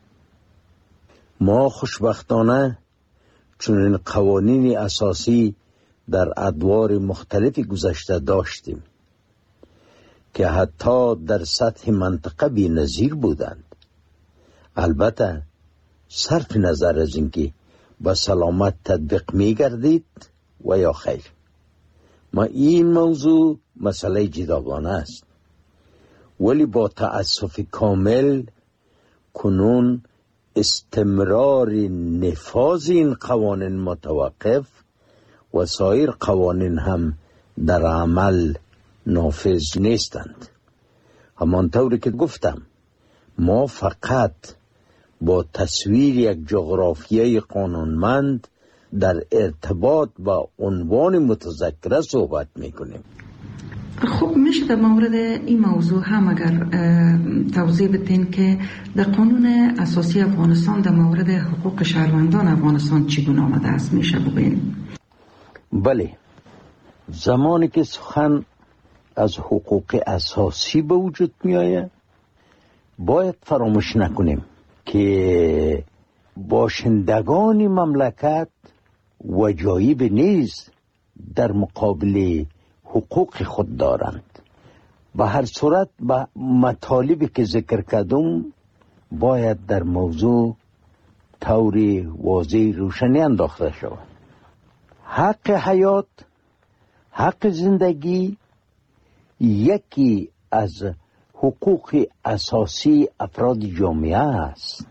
ما خوشبختانه چون قوانین اساسی در ادوار مختلف گذشته داشتیم که حتی در سطح منطقه بی نظیر بودند. البته صرف نظر از اینکه با سلامت تطبیق می گردید و یا خیر، ما این موضوع مسئله جداگانه است، ولی با تأسف کامل کنون استمرار نفاذ این قوانین متوقف و سایر قوانین هم در عمل نافذ نیستند. همانطوری که گفتم، ما فقط با تصویر یک جغرافیای قانونمند در ارتباط با عنوان متذکره صحبت میکنیم. خب میشه در مورد این موضوع هم اگر توضیح بدین که در قانون اساسی افغانستان در مورد حقوق شهروندان افغانستان چگونه آمده است، میشه بگوین؟ بله، زمانی که سخن از حقوق اساسی به وجود می آید باید فراموش نکنیم که باشندگان مملکت وجایب نیز در مقابل حقوق خود دارند. به هر صورت به مطالبی که ذکر کردم باید در موضوع طوری واضح روشنی انداخته شود. حق حیات، حق زندگی یکی از حقوق اساسی افراد جامعه است.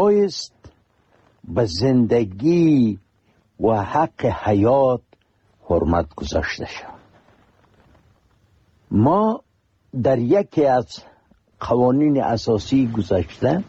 بایست به زندگی و حق حیات حرمت گذاشته شود. ما در یکی از قوانین اساسی گذاشته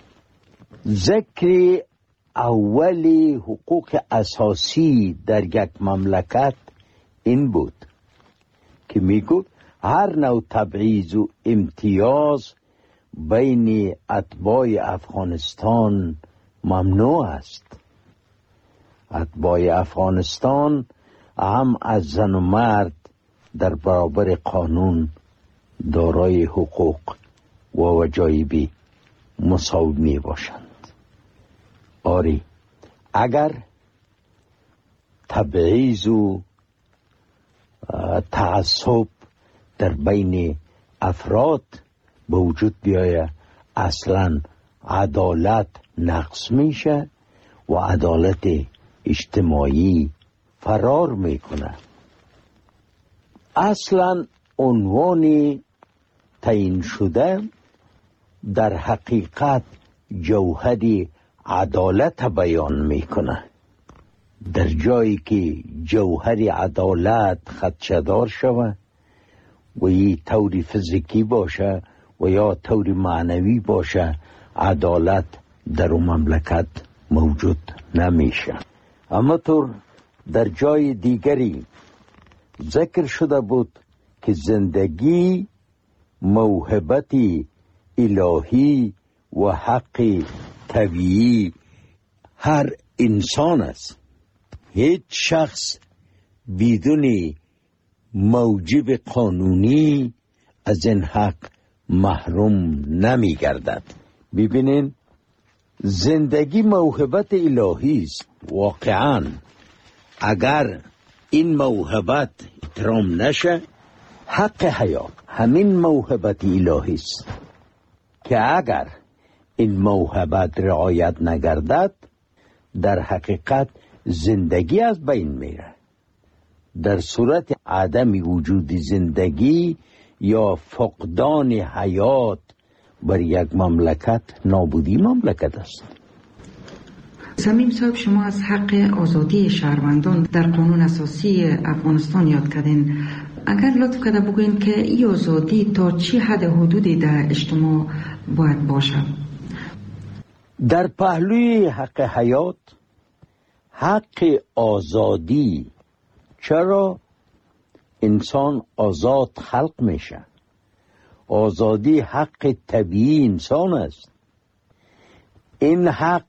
ذکر اولی حقوق اساسی در یک مملکت این بود که میگفت هر نوع تبعیض و امتیاز بین اتباع افغانستان ممنوع است. اتباع افغانستان هم از زن و مرد در برابر قانون دارای حقوق و وجایبی مساوی می باشند. آری اگر تبعیض و تعصب در بین افراد به وجود بیاید اصلا عدالت نقص میشه و عدالت اجتماعی فرار میکنه. اصلا عنوان تعیین شده در حقیقت جوهر عدالت بیان میکنه. در جایی که جوهر عدالت خدشه‌دار شود و یه طور فیزیکی باشه و یا طور معنوی باشه عدالت در اون مملکت موجود نمیشه. اما طور در جای دیگری ذکر شده بود که زندگی موهبتی الهی و حق طبیعی هر انسان است. هیچ شخص بدون موجب قانونی از این حق محروم نمی گردد. ببینین زندگی موهبت الهی است. واقعا اگر این موهبت احترام نشه حق حیات همین موهبت الهی است که اگر این موهبت رعایت نگردد در حقیقت زندگی از بین میره. در صورت عدم وجود زندگی یا فقدان حیات بر یک مملکت نابودی مملکت است. سمیم صاحب شما از حق آزادی شهروندان در قانون اساسی افغانستان یاد کردین. اگر لطف کرده بگوین که این آزادی تا چی حد حدودی در اجتماع باید باشه؟ در پهلوی حق حیات حق آزادی، چرا انسان آزاد خلق میشه. آزادی حق طبیعی انسان است. این حق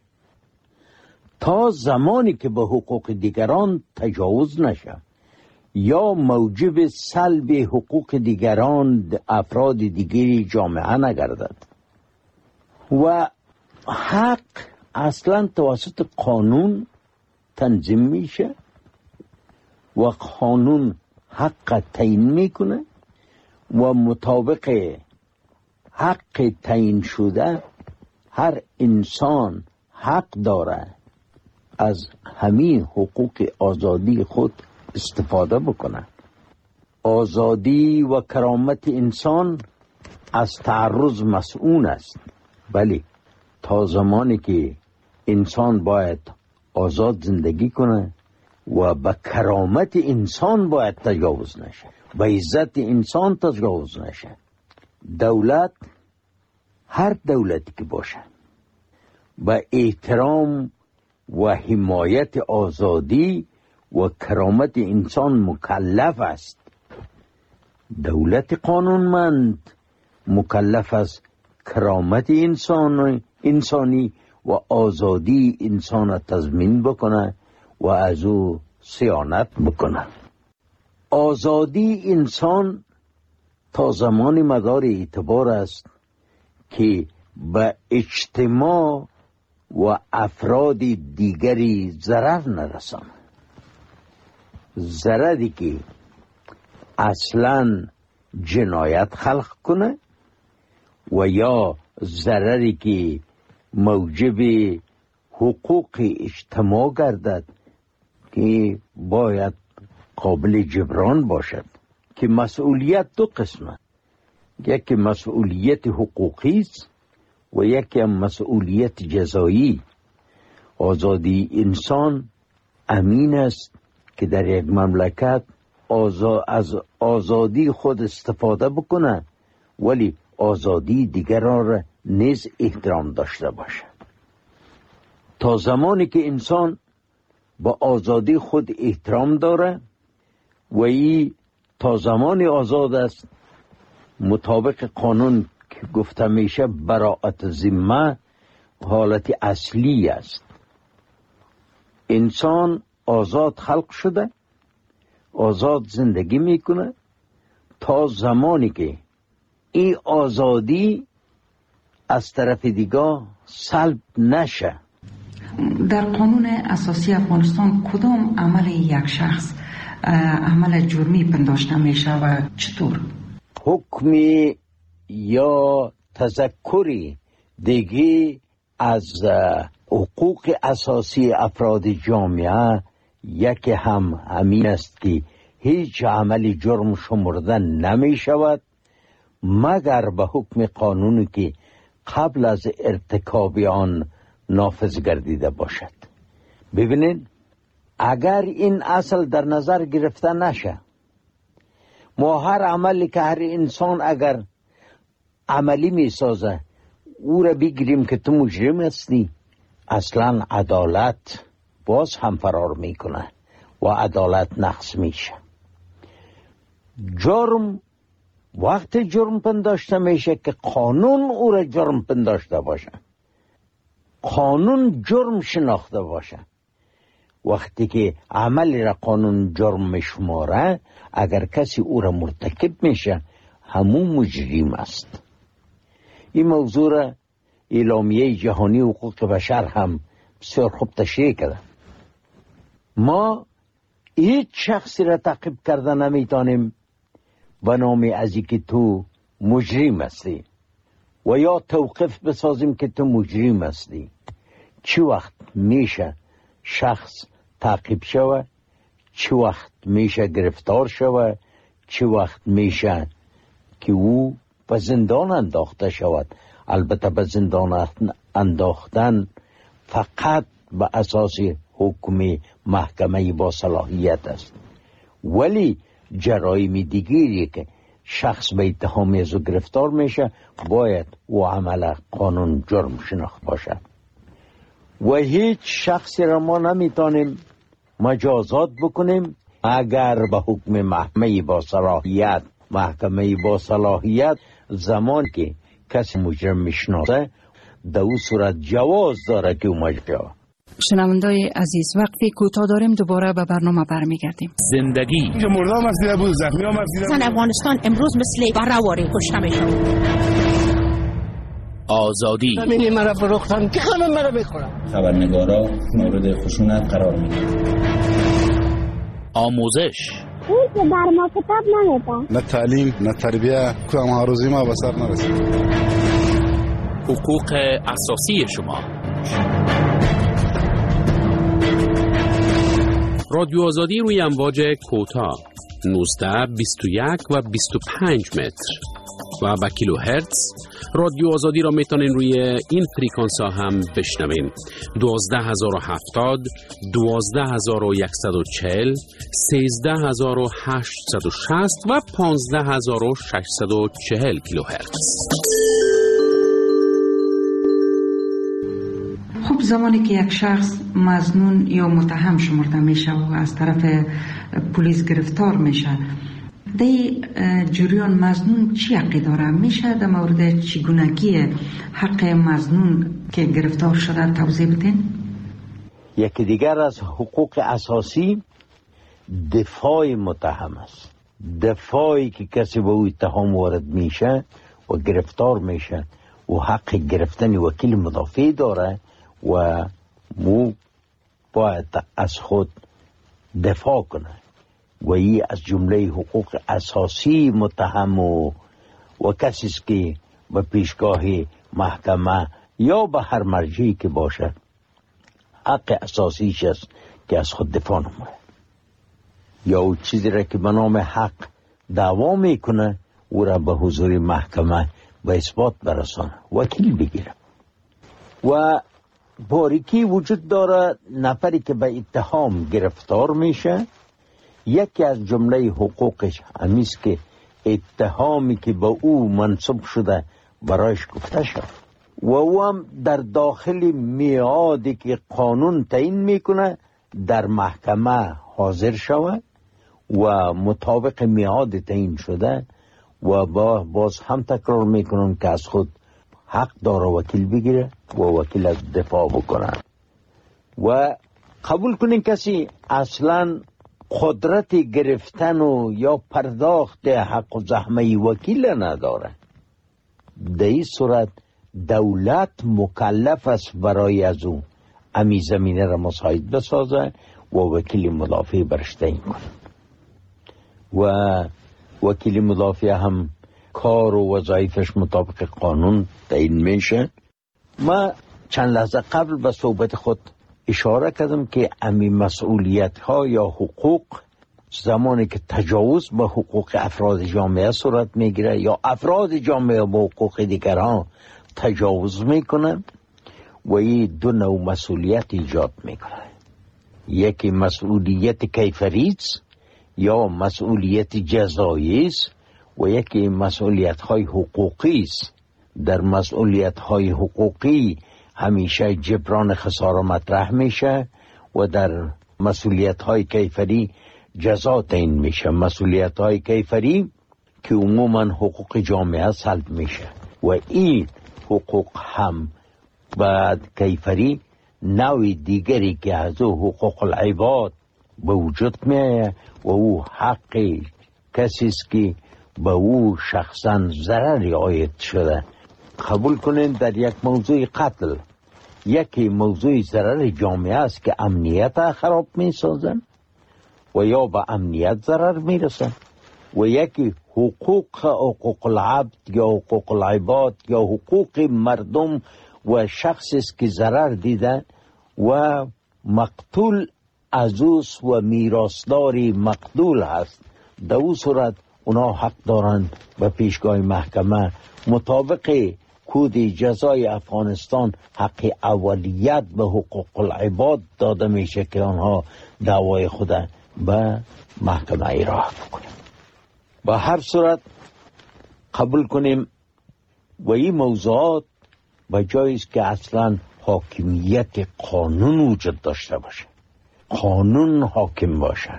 تا زمانی که به حقوق دیگران تجاوز نشه یا موجب سلب حقوق دیگران افراد دیگری جامعه نگردد و حق اصلا توسط قانون تنظیم میشه و قانون حق تعیین میکنه و مطابق حق تعیین شده هر انسان حق داره از همین حقوق آزادی خود استفاده بکنه. آزادی و کرامت انسان از تعرض مسئول است. ولی تا زمانی که انسان باید آزاد زندگی کنه و به کرامت انسان باید تجاوز نشه، به عزت انسان تجاوز نشه. دولت، هر دولتی که باشه، به احترام و حمایت آزادی و کرامت انسان مکلف است. دولت قانونمند مکلف است کرامت انسان انسانی و آزادی انسان تضمین بکنه و از او صیانت بکنه. آزادی انسان تا زمان مدار اعتبار است که به اجتماع و افراد دیگری ضرر نرسانه. ضرری که اصلا جنایت خلق کنه و یا ضرری که موجب حقوق اجتماع گردد که باید قابل جبران باشد. که مسئولیت دو قسمه، یکی مسئولیت حقوقی است و یکی مسئولیت جزایی. آزادی انسان امین است که در یک مملکت آزا... از آزادی خود استفاده بکنه ولی آزادی دیگران را نیز احترام داشته باشه. تا زمانی که انسان با آزادی خود احترام داره و ای تا زمانی آزاد است، مطابق قانون که گفته میشه براءت ذمه حالت اصلی است. انسان آزاد خلق شده، آزاد زندگی میکنه تا زمانی که این آزادی از طرف دیگه سلب نشه. در قانون اساسی افغانستان کدام عمل یک شخص عمل جرمی پنداشته میشه و چطور؟ حکمی یا تذکری دیگه از حقوق اساسی افراد جامعه یکی هم همین است که هیچ عملی جرم شمرده نمی شود مگر به حکم قانونی که قبل از ارتکاب آن نافذ گردیده باشد. ببینید اگر این اصل در نظر گرفته نشه، ما هر عملی که هر انسان اگر عملی می سازه او را بگیریم که تو مجرم هستی، اصلا عدالت باز هم فرار میکنه و عدالت نقص میشه. جرم وقت جرم پنداشته میشه که قانون او را جرم پنداشته باشه، قانون جرم شناخته باشه. وقتی که عملی را قانون جرم میشماره، اگر کسی او را مرتکب میشه همون مجرم است. این موضوع را اعلامیه جهانی حقوق بشر هم بسیار خوب تشریح کرده. ما هیچ شخصی را تعقیب کرده نمیتونیم به نام از اینکه تو مجرم هستی و یا توقف بسازیم که تو مجرم هستی. چه وقت میشه شخص تعقیب شوه، چه وقت میشه گرفتار شوه، چه وقت میشه که او به زندان انداخته شود. البته به زندان انداختن فقط به اساس حکم محکمه با صلاحیت است، ولی جرایم دیگری که شخص به اتهام از گرفتار میشه باید او عمل قانون جرم شناخت باشد و هیچ شخصی را ما نمیتونیم مجازات بکنیم اگر به حکم محکمه با صلاحیت محکمه با صلاحیت زمان که کسی مجرم میشناسه در او صورت جواز داره که او مجرم. شنوندای عزیز وقتی کوتاه داریم دوباره به برنامه برمیگردیم. زندگی اینجا مردم مسیده بود، زخمی هم مسیده بود. زن افغانستان امروز مثل برهواری کشته میشود. آزادی همینی مرا فروختن که همه مرا بخورم. خبرنگارا مورد خشونت قرار میگیرند. آموزش این که در ما کتاب نمیده. نه تعلیم نه تربیه که ما روزی ما به سر نرسید. حقوق اساسی شما. رادیو آزادی روی امواج کوتاه نوزده، بیست و یک و بیست و پنج متر و با کیلو هرتز. رادیو آزادی را میتونین روی این فریکانس ها هم بشنوین: دوازده هزار و هفتاد، دوازده هزار و صد و چهل، سیزده هزار و هشتصد و شصت و پانزده هزار و ششصد و چهل کیلو هرتز. خب زمانی که یک شخص مظنون یا متهم شمرده میشه و از طرف پلیس گرفتار میشه، در جریان مظنون چی حقی داره؟ میشه در مورد چگونگی حق مظنون که گرفتار شده توضیح بدین؟ یکی دیگر از حقوق اساسی دفاع متهم است. دفاعی که کسی به او اتهام وارد میشه و گرفتار میشه و حق گرفتن وکیل مدافع داره و مو باید از خود دفاع کنه و این از جمله حقوق اساسی متهم و, و کسی است که به پیشگاه محکمه یا به هر مرجعی که باشه حق اساسیش است که از خود دفاع نمونه یا او چیزی را که به نام حق دعوا میکنه او را به حضور محکمه به اثبات برسانه، وکیل بگیره. و باریکی وجود داره نفری که به اتهام گرفتار میشه یکی از جمله حقوقش همیست که اتهامی که به او منصوب شده برایش گفته شد و او هم در داخل میعادی که قانون تعیین میکنه در محکمه حاضر شود و مطابق میعاد تعیین شده و با باز هم تکرار میکنن که از خود حق داره وکیل بگیره و وکیل از دفاع بکنه. و قبول کنین کسی اصلا قدرت گرفتن و یا پرداخت حق و زحمه وکیل نداره. در این صورت دولت مکلف است برای از او امی زمینه را مساعد بسازه و وکیل مدافع برش تعیین کنه و وکیل مدافع هم کار و وظایفش مطابق قانون تعیین میشه. ما چند لحظه قبل به صحبت خود اشاره کردم که امی مسئولیت ها یا حقوق زمانی که تجاوز به حقوق افراد جامعه صورت میگیره یا افراد جامعه به حقوق دیگران تجاوز میکنن و این دو نوع مسئولیت ایجاد میکنه. یکی مسئولیت کیفری است یا مسئولیت جزایی است و یکی مسئولیت های حقوقی است. در مسئولیت های حقوقی همیشه جبران خسارة مطرح میشه و در مسئولیت های کیفری جزا تعیین میشه. مسئولیت های کیفری که عموما حقوق جامعه سلب میشه و این حقوق هم بعد کیفری نوع دیگری که از او حقوق العباد به وجود میه و او حق کسی است که به او شخصا ضرری عاید شده. قبول کنین در یک موضوع قتل یکی موضوع ضرر جامعه است که امنیت خراب می سازن و یا به امنیت ضرر می رسن و یکی حقوق حقوق العبد یا حقوق العباد یا حقوق مردم و شخصی است که ضرر دیدن و مقتول عزوز و میراثداری مقتول هست. در او صورت اونا حق دارن به پیشگاه محکمه مطابق کود جزای افغانستان حق اولیت به حقوق العباد داده میشه که آنها دعوای خود به محکمه ایراه بکنن. به هر صورت قبول کنیم و این موضوعات به جایی است که اصلا حاکمیت قانون وجود داشته باشه، قانون حاکم باشه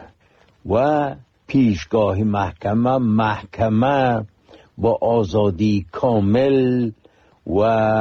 و پیشگاه محکمه محکمه با آزادی کامل و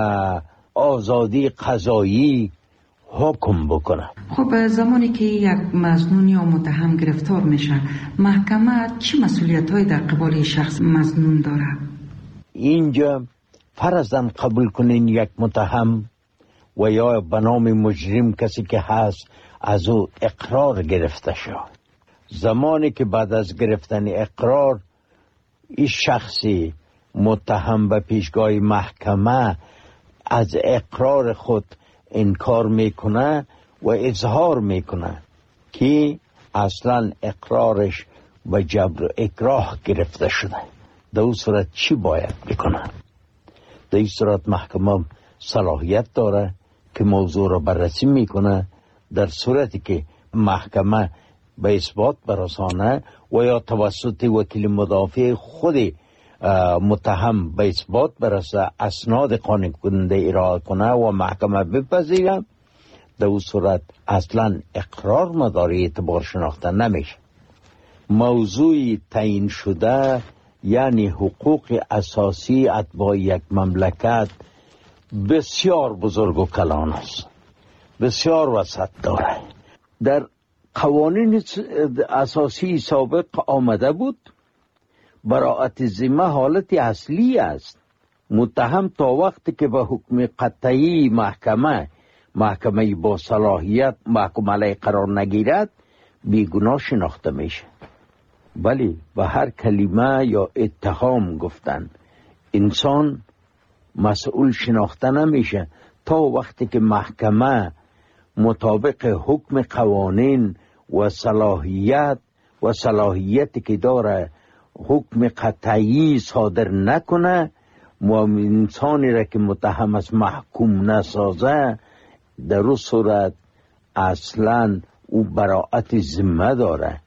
آزادی قضایی حکم بکنه. خب زمانی که یک مظنون یا متهم گرفتار میشه محکمه چی مسئولیت های در قبال شخص مظنون داره؟ اینجا فرضاً قبول کنین یک متهم و یا به نام مجرم کسی که هست از او اقرار گرفته شد. زمانی که بعد از گرفتن اقرار این شخصی متهم به پیشگاه محکمه از اقرار خود انکار میکنه و اظهار میکنه که اصلا اقرارش به جبر و اکراه گرفته شده، در اون صورت چی باید بکنه؟ در این صورت محکمه صلاحیت داره که موضوع را بررسی میکنه. در صورتی که محکمه به اثبات برسانه و یا توسط وکیل مدافع خود متهم به اثبات برسه اسناد قانع کننده ارائه کنه و محکمه بپذیره، در اون صورت اصلا اقرار مداری اعتبار شناخته نمیشه. موضوع تعیین شده یعنی حقوق اساسی اتباع یک مملکت بسیار بزرگ و کلان است، بسیار وسعت داره. در قوانین اساسی سابق آمده بود براءت ذمه حالت اصلی است. متهم تا وقتی که به حکم قطعی محکمه محکمه با صلاحیت محکوم علیه قرار نگیرد بیگناه شناخته میشه. ولی به هر کلمه یا اتهام گفتن انسان مسئول شناخته نمیشه تا وقتی که محکمه مطابق حکم قوانین و صلاحیت و صلاحیتی که داره حکم قطعی صادر نکنه و انسانی را که متهم است محکوم نسازه، در اون صورت اصلا او براءت ذمه داره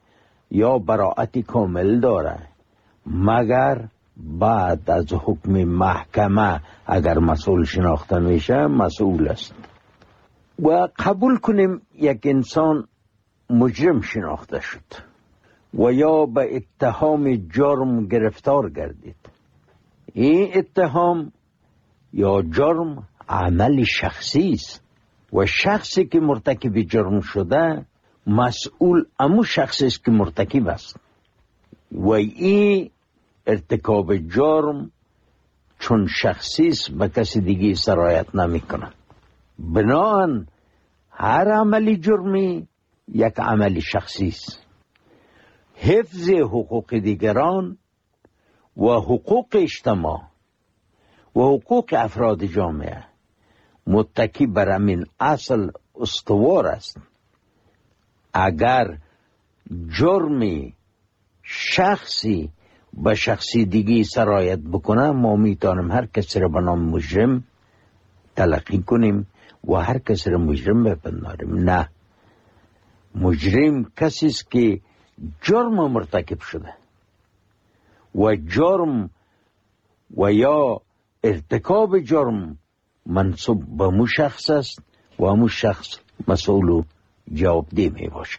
یا براعت کامل داره، مگر بعد از حکم محکمه اگر مسئول شناخته میشه مسئول است. و قبول کنیم یک انسان مجرم شناخته شد و یا به اتهام جرم گرفتار گردید. این اتهام یا جرم عمل شخصی است و شخصی که مرتکب جرم شده مسئول امو شخصی است که مرتکب است و این ارتکاب جرم چون شخصی است به کسی دیگه سرایت نمی کنه. بنابراین هر عملی جرمی یک عمل شخصی است. حفظ حقوق دیگران و حقوق اجتماع و حقوق افراد جامعه متکی بر همین اصل استوار است. اگر جرمی شخصی به شخصی دیگی سرایت بکنه ما میتونیم هر کسی را به نام مجرم تلقی کنیم و هر کسی را مجرم بپنداریم. نه، مجرم کسی است که جرم مرتکب شده و جرم و یا ارتکاب جرم منصوب به مو شخص است و مو شخص مسئول و جوابدeh می باشد.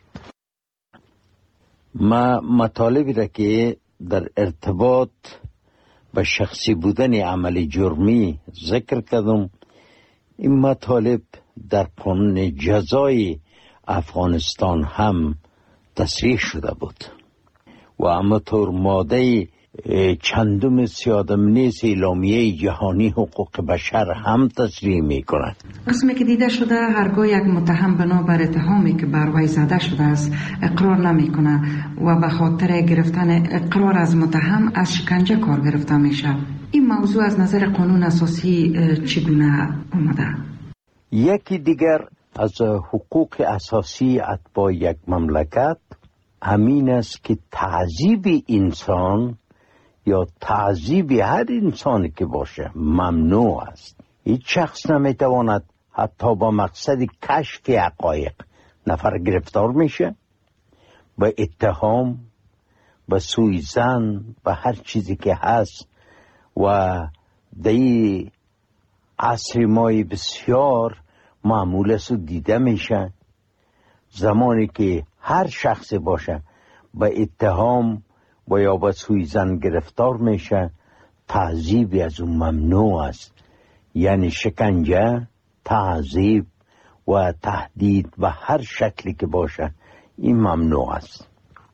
ما مطالبی را که در ارتباط به شخصی بودن عمل جرمی ذکر کردم، این مطالب در قانون جزای افغانستان هم تصریح شده بود و همانطور ماده چندم سیادم نیز اعلامیه جهانی حقوق بشر هم تصریح می کند. قسمی که دیده شده هرگاه یک متهم بنابر اتهامی که بر وی زده شده است اقرار نمی کنه و به خاطر گرفتن اقرار از متهم از شکنجه کار گرفته میشه. این موضوع از نظر قانون اساسی چگونه آمده؟ یکی دیگر از حقوق اساسی اتباع یک مملکت همین است که تعذیب انسان یا تعذیب هر انسانی که باشه ممنوع است. هیچ شخص نمیتواند حتی با مقصد کشف حقایق نفر گرفتار میشه به اتهام، به سوءظن، به هر چیزی که هست. و دی عصر مای بسیار معمول است و دیده میشه زمانی که هر شخص باشه به اتهام و یا به سوءظن گرفتار میشه تعذیب از اون ممنوع است. یعنی شکنجه، تعذیب و تهدید به هر شکلی که باشه این ممنوع است.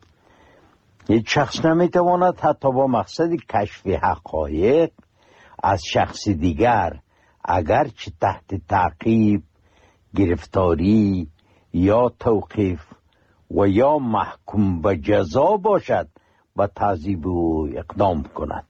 یک شخص نمیتواند حتی با مقصد کشف حقایق از شخص دیگر اگرچه تحت تعقیب، گرفتاری یا توقیف و یا محکوم به جزا باشد به تعذیب او اقدام کند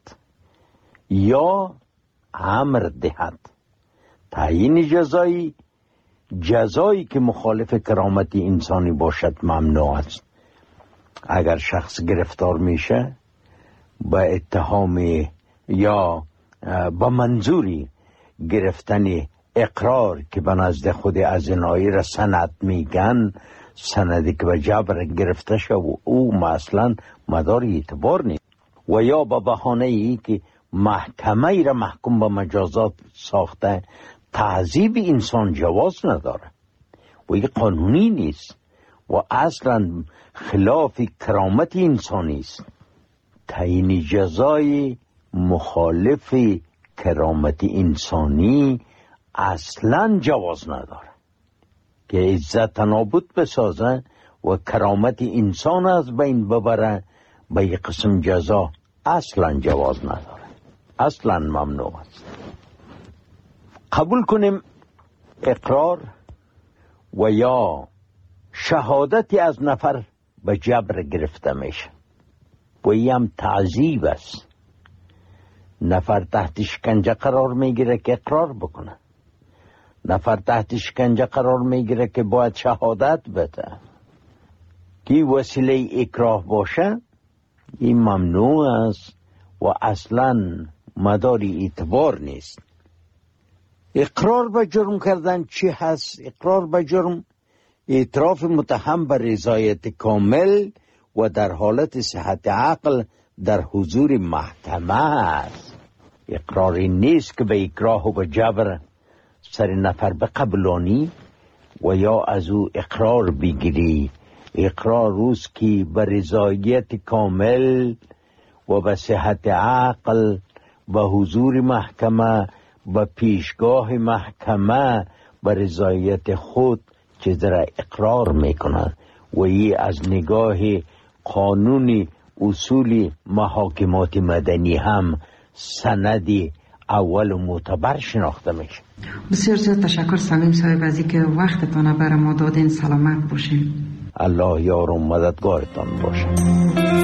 یا امر دهد. تعیین جزایی جزایی که مخالف کرامت انسانی باشد ممنوع است. اگر شخص گرفتار میشه به اتهام یا به منظوری گرفتن اقرار که به نزد خود ازینایی را سند میگن، سندی که به جبر گرفته شد و او مثلا مدار اعتبار نیست، و یا به بهانه ای که محکمه ای را محکوم به مجازات ساخته تعذیب انسان جواز نداره و این قانونی نیست و اصلا خلاف کرامت انسانی است. تعیین جزای مخالف کرامت انسانی اصلا جواز نداره که عزت نابود بسازه و کرامت انسان از بین ببره. به یک قسم جزا اصلا جواز نداره، اصلا ممنوع است. قبول کنیم اقرار و یا شهادتی از نفر به جبر گرفته میشه و این هم تعذیب است. نفر تحت شکنجه قرار میگیره که اقرار بکنه، نفر تحت شکنجه قرار میگیره که باید شهادت بده. که وسیله اکراه باشه این ممنوع است و اصلا مداری اعتبار نیست. اقرار به جرم کردن چی هست؟ اقرار به جرم اعتراف متهم به رضایت کامل و در حالت صحت عقل در حضور محکمه است. اقراری نیست که به اکراه و به جبر سر نفر بقبلانی و یا از او اقرار بگیری. اقرار روز که به رضایت کامل و به صحت عقل و حضور محکمه و پیشگاه محکمه به رضایت خود چیز را اقرار میکنند و ای از نگاه قانون اصول محاکمات مدنی هم سندی اول و معتبر شناخته میشه. بسیار زیاد تشکر سلیم صاحب از اینکه وقتتان برای ما دادین. سلامت باشین. الله یار و مددگارتان باشه.